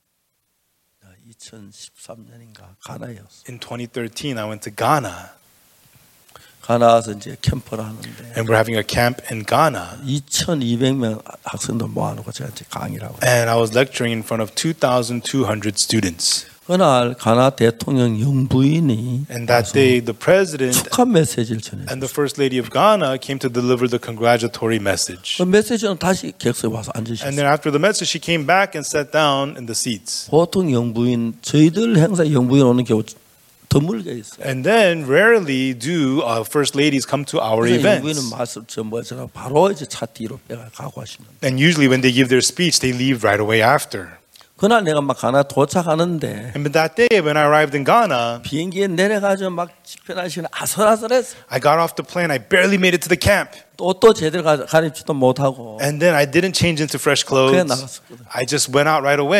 2013년인가 가나였어. In 2013, I went to Ghana. 가나와서 이제 캠프를 하는데 And we're having a camp in Ghana. 2,200명 학생들 모아놓고 제가 이제 강의를 하고. And I was lecturing in front of 2,200 students. 그날 가나 대통령 영부인이 And that day, the president 축하 메시지를 전했어요. and the first lady of Ghana came to deliver the congratulatory message. 그 메시지는 다시 객석에 와서 And 앉으셨어요. then after the message, she came back and sat down in the seats. 보통 영부인 저희들 행사 영부인 오는 경우 드물게 있어요. And then rarely do first ladies come to our 그래서 영부인은 events. 말씀 전부처럼 바로 이제 차 뒤로 빼가 가고 하시는. And usually when they give their speech, they leave right away after. 그날 내가 막 가나 도착하는데 And that day when I arrived in Ghana, 비행기에 내려가지고 막 집회하는 시간 아슬아슬했어. I got off the plane. I barely made it to the camp. 또 제대로 가립지도 못하고 And then I didn't change into fresh 그냥 clothes. 나갔었거든. I just went out right away.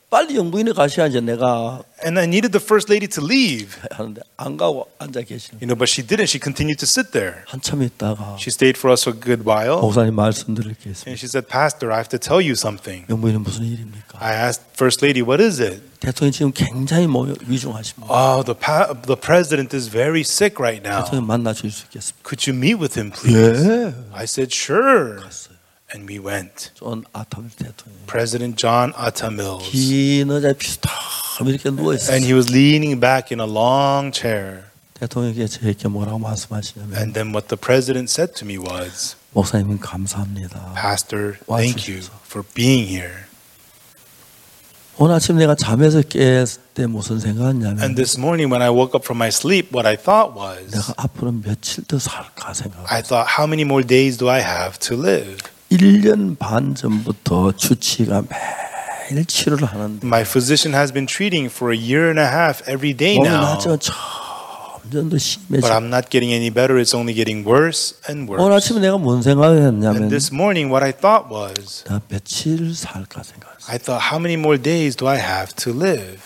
빨리 영부인에 가셔야지 내가 And I needed the first lady to leave, 하는데 안 가고 앉아 계시는. but she didn't. She continued to sit there. 한참 있다가 She stayed for us a good while. 목사님 말씀드릴 게 있습니다. And she said, Pastor, I have to tell you something. 영부인은 무슨 일입니까? I asked First Lady, what is it? 대통령 지금 굉장히 위중하십니다. Oh, the president is very sick right now. 대통령 만나 주실 수 있겠습니까? Could you meet with him, please? 예. I said, sure. 갔어요. And we went. 존 아타밀 대통령. President John Atta Mills. 긴 의자에 비스듬 이렇게 누워 있었어요. And he was leaning back in a long chair. 대통령께 저에게 뭐라고 말씀하시냐면 And then what the president said to me was, 목사님 감사합니다. Pastor, thank you 와주셔서. for being here. 오늘 아침 내가 잠에서 깼을 때 무슨 생각했냐면 And this morning when I woke up from my sleep, what I thought was, 내가 앞으로 며칠 더 살까 생각. I thought, how many more days do I have to live? 1년 반 전부터 주치의가 매일 치료를 하는데 My physician has been treating for a year and a half every day 몸이 now. 나중에 점점 더 But 심해져. I'm not getting any better. It's only getting worse and 오늘 worse. 아침에 내가 뭔 생각을 했냐면 And this morning, what I thought was, 나 며칠 살까 생각했어. I thought, how many more days do I have to live?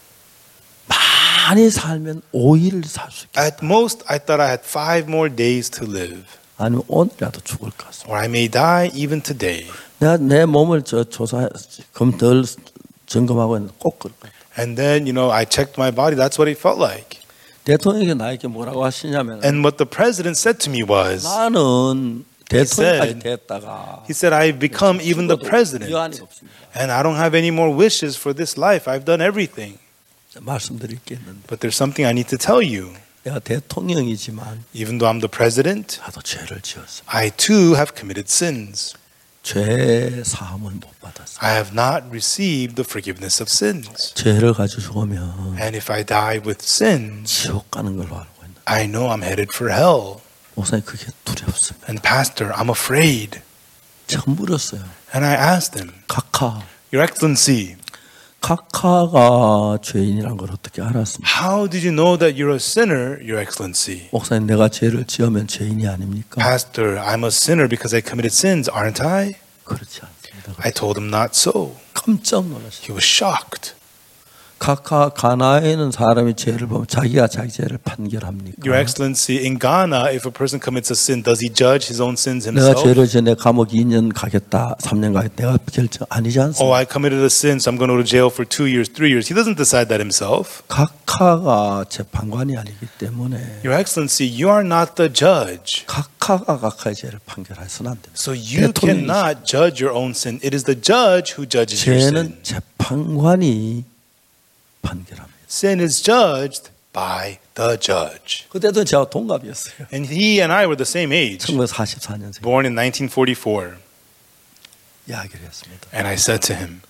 많이 살면 5일 살 수 있겠다. At most, I thought I had 5 more days to live. 아니면 오늘이라도 죽을 것 같습니다. Or I may die even today. 내가 내 몸을 덜 점검하고 있는데 꼭 그럴 것 같아. And then, I checked my body. That's what it felt like. 대통령이 나에게 뭐라고 하시냐면 And what the president said to me was, 나는 대통령까지 said- 됐다가 he said, I've become even the president. 유한이 없습니다. And I don't have any more wishes for this life. I've done everything. 말씀드릴 게 있는데 But there's something I need to tell you. 내가 대통령이지만 Even though I'm the president, 나도 죄를 지었어. I too have committed sins. 죄 사함을 못 받았어. I have not received the forgiveness of sins. 죄를 가지고 죽으면 And if I die with sins, 지옥 가는 걸로 알고 있는. I know I'm headed for hell. 목사님 그게 두렵습니다. And Pastor, I'm afraid. 제가 물었어요. And I asked him, 카카. Your Excellency, 카카가 죄인이란 걸 어떻게 알았습니까? how did you know that you're a sinner, Your Excellency? 목사님 내가 죄를 지으면 죄인이 아닙니까? Pastor, I'm a sinner because I committed sins, aren't I? 그렇지 않습니다. I told him not so. 깜짝 놀랐어요. He was shocked. 카카 가나에 있는 사람이 죄를 보면 자기가 자기 죄를 판결합니까? Your Excellency, in Ghana, if a person commits a sin, does he judge his own sins 내가 himself? 죄를 지어 내 감옥 2년 가겠다, 3년 가겠다. 내가 결정 아니지 Oh, 않습니까? I committed a sin, so I'm going to go to jail for 2 years, 3 years. He doesn't decide that himself. 카카가 재판관이 아니기 때문에 Your Excellency, you are not the judge. 카카가 카카의 죄를 판결해서는 안 됩니다. So you 대통령이지. cannot judge your own sin. It is the judge who judges your 죄는 sin. 재판관이 판결합니다. Sin is judged by the judge. 그때도 제가 동갑이었어요. And he and I were the same age, 1944년생 born in 1944. 이야기를 했습니다. And I said to him,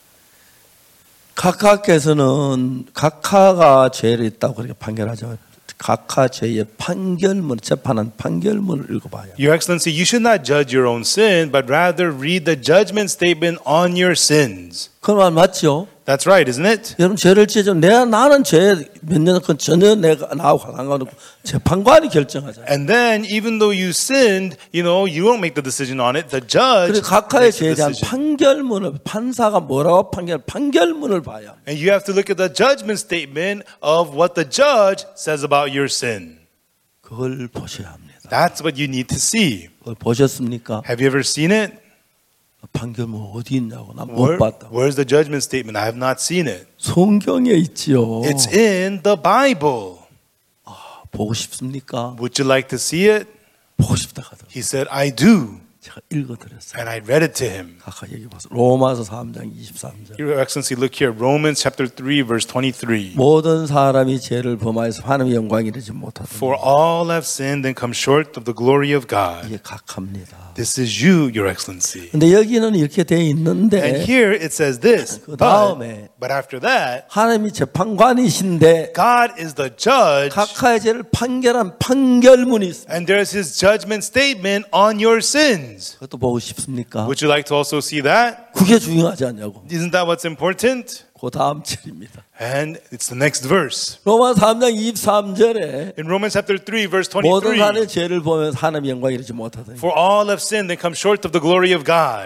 카카께서는 카카가 죄를 있다고 그렇게 판결하죠. 카카 죄의 판결문, 재판한 판결문을 읽어봐요. Your Excellency, you should not judge your own sin, but rather read the judgment statement on your sins. 그 말 맞죠? That's right, isn't it? 여러분 죄를 지죠. 나는 죄 몇 년 건 전혀 내가 나하고 상관없고 재판관이 결정하잖아요. And then, even though you sinned, you don't make the decision on it. The judge 그리고 각하의 makes the 죄에 대한 decision. 판결문을 판사가 뭐라고 판결문을 봐요. And you have to look at the judgment statement of what the judge says about your sin. 그걸 보셔야 합니다. That's what you need to see. 그걸 보셨습니까? Have you ever seen it? 판결문 어디 있냐고 나 못 봤다고. Where's the judgment statement? I have not seen it. 성경에 있지요. It's in the Bible. 보고 싶습니까? Would you like to see it? 보고 싶다 하더라고요. He said, I do. 제가 읽어드렸어요. And I read it to him. 각하 얘기 보세요. 로마서 3장 23절. Your Excellency, look here. Romans chapter 3, verse 23. 모든 사람이 죄를 범하여서 하나님의 영광이 되지 못하다. For all have sinned and come short of the glory of God. 이게 각하입니다. This is you, Your Excellency. 근데 여기는 이렇게 돼 And 있는데 here it says this. 그 다음에 But after that, 하나님이 재판관이신데 God is the judge. 각하의 죄를 판결한 판결문이 있습니다. And there's his judgment statement on your sins. 그것도 보고 싶습니까? Would you like to also see that? 그게 중요하지 않냐고. Isn't that what's important? 그 다음 절입니다. And it's the next verse. 로마 3장 23절에 In Romans chapter 3, verse 모든 23. 사람의 죄를 보면 하나님의 영광이 되지 못하다. For all have sinned and come short of the glory of God.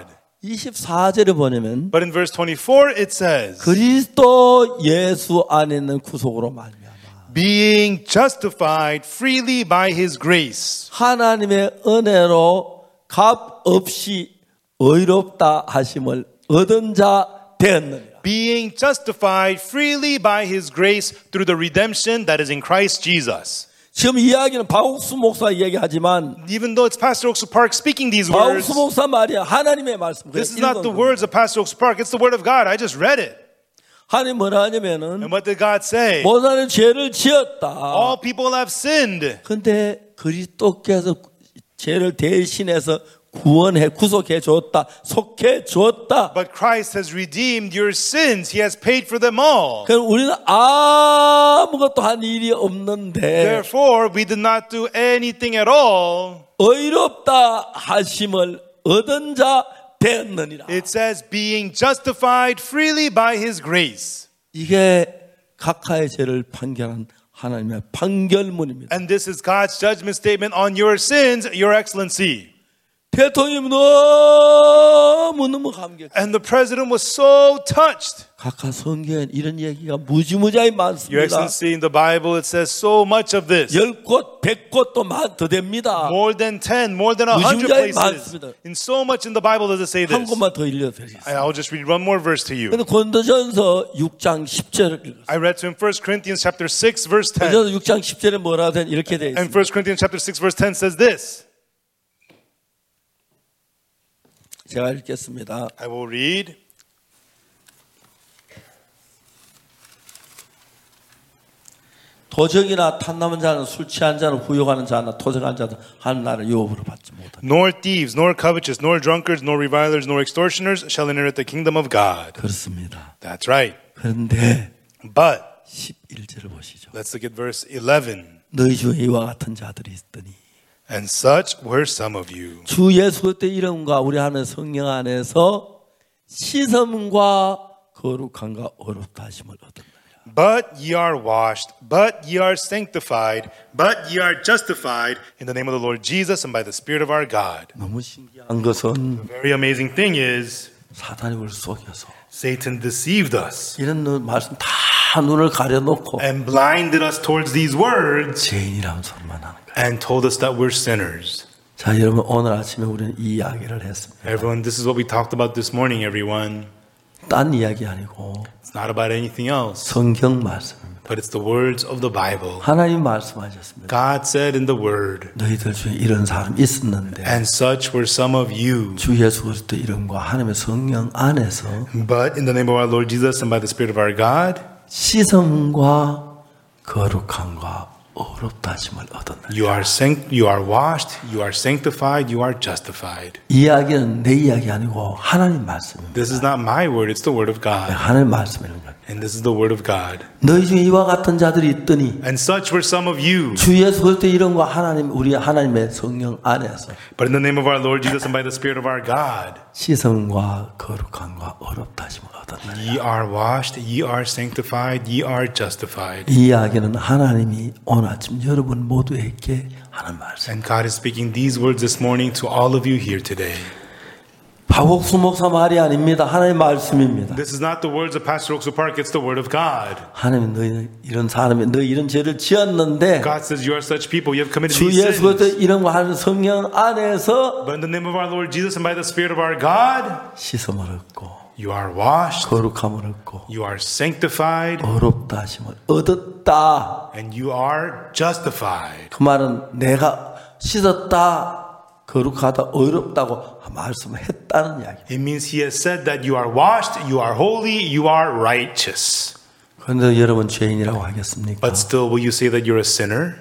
24절에 보면 But in verse 24 it says, 그리스도 예수 안에 있는 구속으로 말미암아 being justified freely by his grace. 하나님의 은혜로 값 없이 의롭다 하심을 얻은 자 되었느니라. Being justified freely by his grace through the redemption that is in Christ Jesus. 지금 이야기는 박옥수 목사 이야기하지만 Even though it's Pastor Oaksu Park speaking these words, 박옥수 목사 말이야. 하나님의 말씀. this is not the words of Pastor Oaksu Park, it's the word of God. I just read it. 하나님 뭐라 하냐면은 And what did God say? 모사는 죄를 지었다. All people have sinned. 근데 그리스도께서 죄를 대신해서 구원해 구속해 줬다. 속해 줬다. But Christ has redeemed your sins. He has paid for them all. 그럼 우리는 아무것도 한 일이 없는데 Therefore, we did not do anything at all. 의롭다 하심을 얻은 자 되었느니라. It says, being justified freely by his grace. 이게 각하의 죄를 판결한 하나님의 판결문입니다. And this is God's judgment statement on your sins, your excellency. 대통령이 너무 감격. And the president was so touched. 각하 성경에 이런 얘기가 무지무지하게 Your 많습니다. excellency, in the Bible, it says so much of this. 10곳, 100곳도 더 됩니다. More than 10, more than 100 무지무지하게 places. 많습니다. In so much in the Bible does it say 한 this. 곳만 더 읽려드리겠습니다. I'll just read one more verse to you. 근데 고린도전서 6장 10절을 읽었어요. I read to him 1 Corinthians chapter 6 verse 10. 고린도전서 6장 10절에 뭐라 하든 이렇게 되어 And 있습니다. 1 Corinthians chapter 6 verse 10 says this. 제가 읽겠습니다. I will read. 도적이나 탐나는 자는 술 취한 자는 후욕하는 자나 토색한 자는 하는 나를 유업으로 받지 못한다. Nor thieves, nor covetous, nor drunkards, nor revilers, nor extortioners shall inherit the kingdom of God. 그렇습니다. That's right. 그런데 But 11절을 보시죠. let's look at verse 11. 너희 중에 이와 같은 자들이 있더니 And such were some of you. 주 예수 그리스도의 이름과 우리 하나님의 성령 안에서 씻음과 거룩함과 어렵다 하심을 얻었느니라. But ye are washed, but ye are sanctified, but ye are justified in the name of the Lord Jesus and by the Spirit of our God. 너무 신기한 것은 The very amazing thing is 사단이 우리를 속여서 Satan deceived us 이런 말씀 다 눈을 가려놓고 and blinded us towards these words 죄인이라는 소리만 하는 거예요. and told us that we're sinners. 자, 여러분 오늘 아침에 우리는 이 이야기를 했습니다. Everyone, this is what we talked about this morning, everyone. 딴 이야기 아니고 It's not about anything else, 성경 말씀입니다. but it's the words of the Bible. 하나님 말씀하셨습니다. God said in the Word, 너희들 중에 이런 사람 있었는데 and such were some of you. 주 예수 그리스도 이름과 하나님의 성령 안에서 But in the name of our Lord Jesus and by the Spirit of our God, 씻음과 거룩함과 어렵다 하심을 얻었느니라. you are washed, you are sanctified, you are justified. 이 이야기는 내 이야기 아니고 하나님 말씀입니다. This is not my word, it's the word of God. 하나님 말씀이라는 거예요. And this is the word of God. 너희 중에 이와 같은 자들이 있더니 And such were some of you. 주 예수 그리스도 이름과 하나님 우리 하나님의 성령 안에서 But in the name of our Lord Jesus and by the Spirit of our God, 씻음과 거룩함과 어렵다 하심을 얻었느니라. ye are washed, ye are sanctified, ye are justified. 이 이야기는 하나님이 오늘 아침 여러분 모두에게 하는 말씀. And God is speaking these words this morning to all of you here today. 박옥수 목사 말이 아닙니다. 하나님의 말씀입니다. This is not the words of Pastor Oaksu Park, it's the word of God. 하나님 너희 이런 사람이 너희 이런 죄를 지었는데 God says you are such people, you have committed 주 these 예수 그리스도 sins. 이름과 하나님 성령 안에서 But in the name of our Lord Jesus and by the Spirit of our God, 씻음을 얻고 you are washed, 거룩함을 얻고 you are sanctified, 어렵다 하심을 얻었다. and you are justified. 그 말은 내가 씻었다, 거룩하다, 어렵다고 말씀했다는 이야기. It means he has said that you are washed, you are holy, you are righteous. 그런데 여러분 죄인이라고 하겠습니까? But still, will you say that you're a sinner?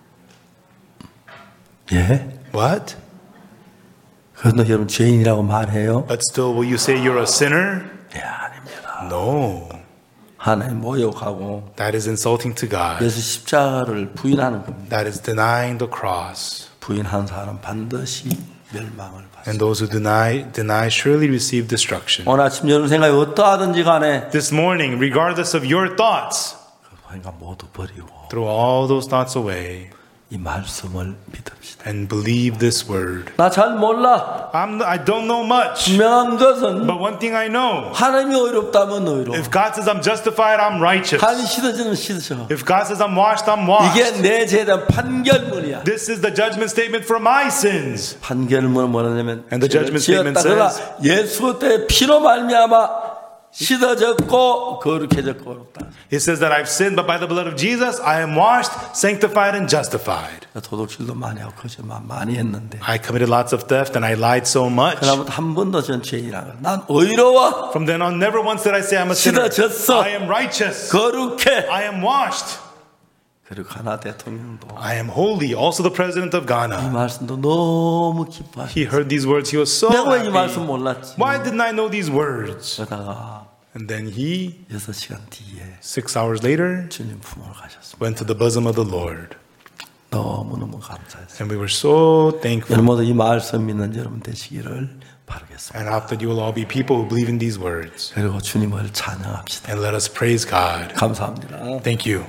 예? What? 그런데 여러분 죄인이라고 말해요? But still, will you say you're a sinner? 예, 아닙니다. No. 하나님 모욕하고 That is insulting to God. 예수 십자가를 부인하는 겁니다. That is denying the cross. 부인한 사람 반드시 멸망을 And 받습니다. those who deny surely receive destruction. 오늘 아침 여러분 생각이 어떠하든지 간에 This morning, regardless of your thoughts, 그러니까 모두 버리고 throw all those thoughts away. 이 말씀을 믿읍시다. and believe this word. 나 잘 몰라. I don't know much, 분명한 것은 but one thing I know. 하나님이 의롭다면 의로워. If God says I'm justified, I'm righteous. 하나님이 씻어주면 씻으셔. If God says I'm washed, I'm washed. 이게 내 죄에 대한 판결문이야. This is the judgment statement for my sins. 판결문은 뭐냐면 And the judgment statement 지었다. 그러나 says- 예수 때 피로 말미암아 씻어졌고 거룩해졌고 의롭다. It says that I've sinned, but by the blood of Jesus, I am washed, sanctified, and justified. 도둑질도 많이 하고 거짓말 많이 했는데 I committed lots of theft and I lied so much. 그다음부터 한 번도 전 죄인이라고 난 의로워 From then on, never once did I say I'm a sinner. 씻어졌어. I am righteous. 거룩해. I am washed. 그리고 가나 대통령도 I am holy. Also the president of 이 Ghana. 말씀도 너무 기뻐하셨어. He heard these words. He was so 내가 왜 이 말씀 happy. 몰랐지? Why didn't I know these words? 그러다가 And then he, 6시간 뒤에 6 hours later, 주님 품으로 가셨습니다. went to the bosom of the Lord. 너무너무 감사했어요. And we were so thankful. 여러분도 이 말씀 믿는 여러분 되시기를 바라겠습니다. And I hope that you will all be people who believe in these words. 그리고 주님을 찬양합시다. And let us praise God. 감사합니다. Thank you.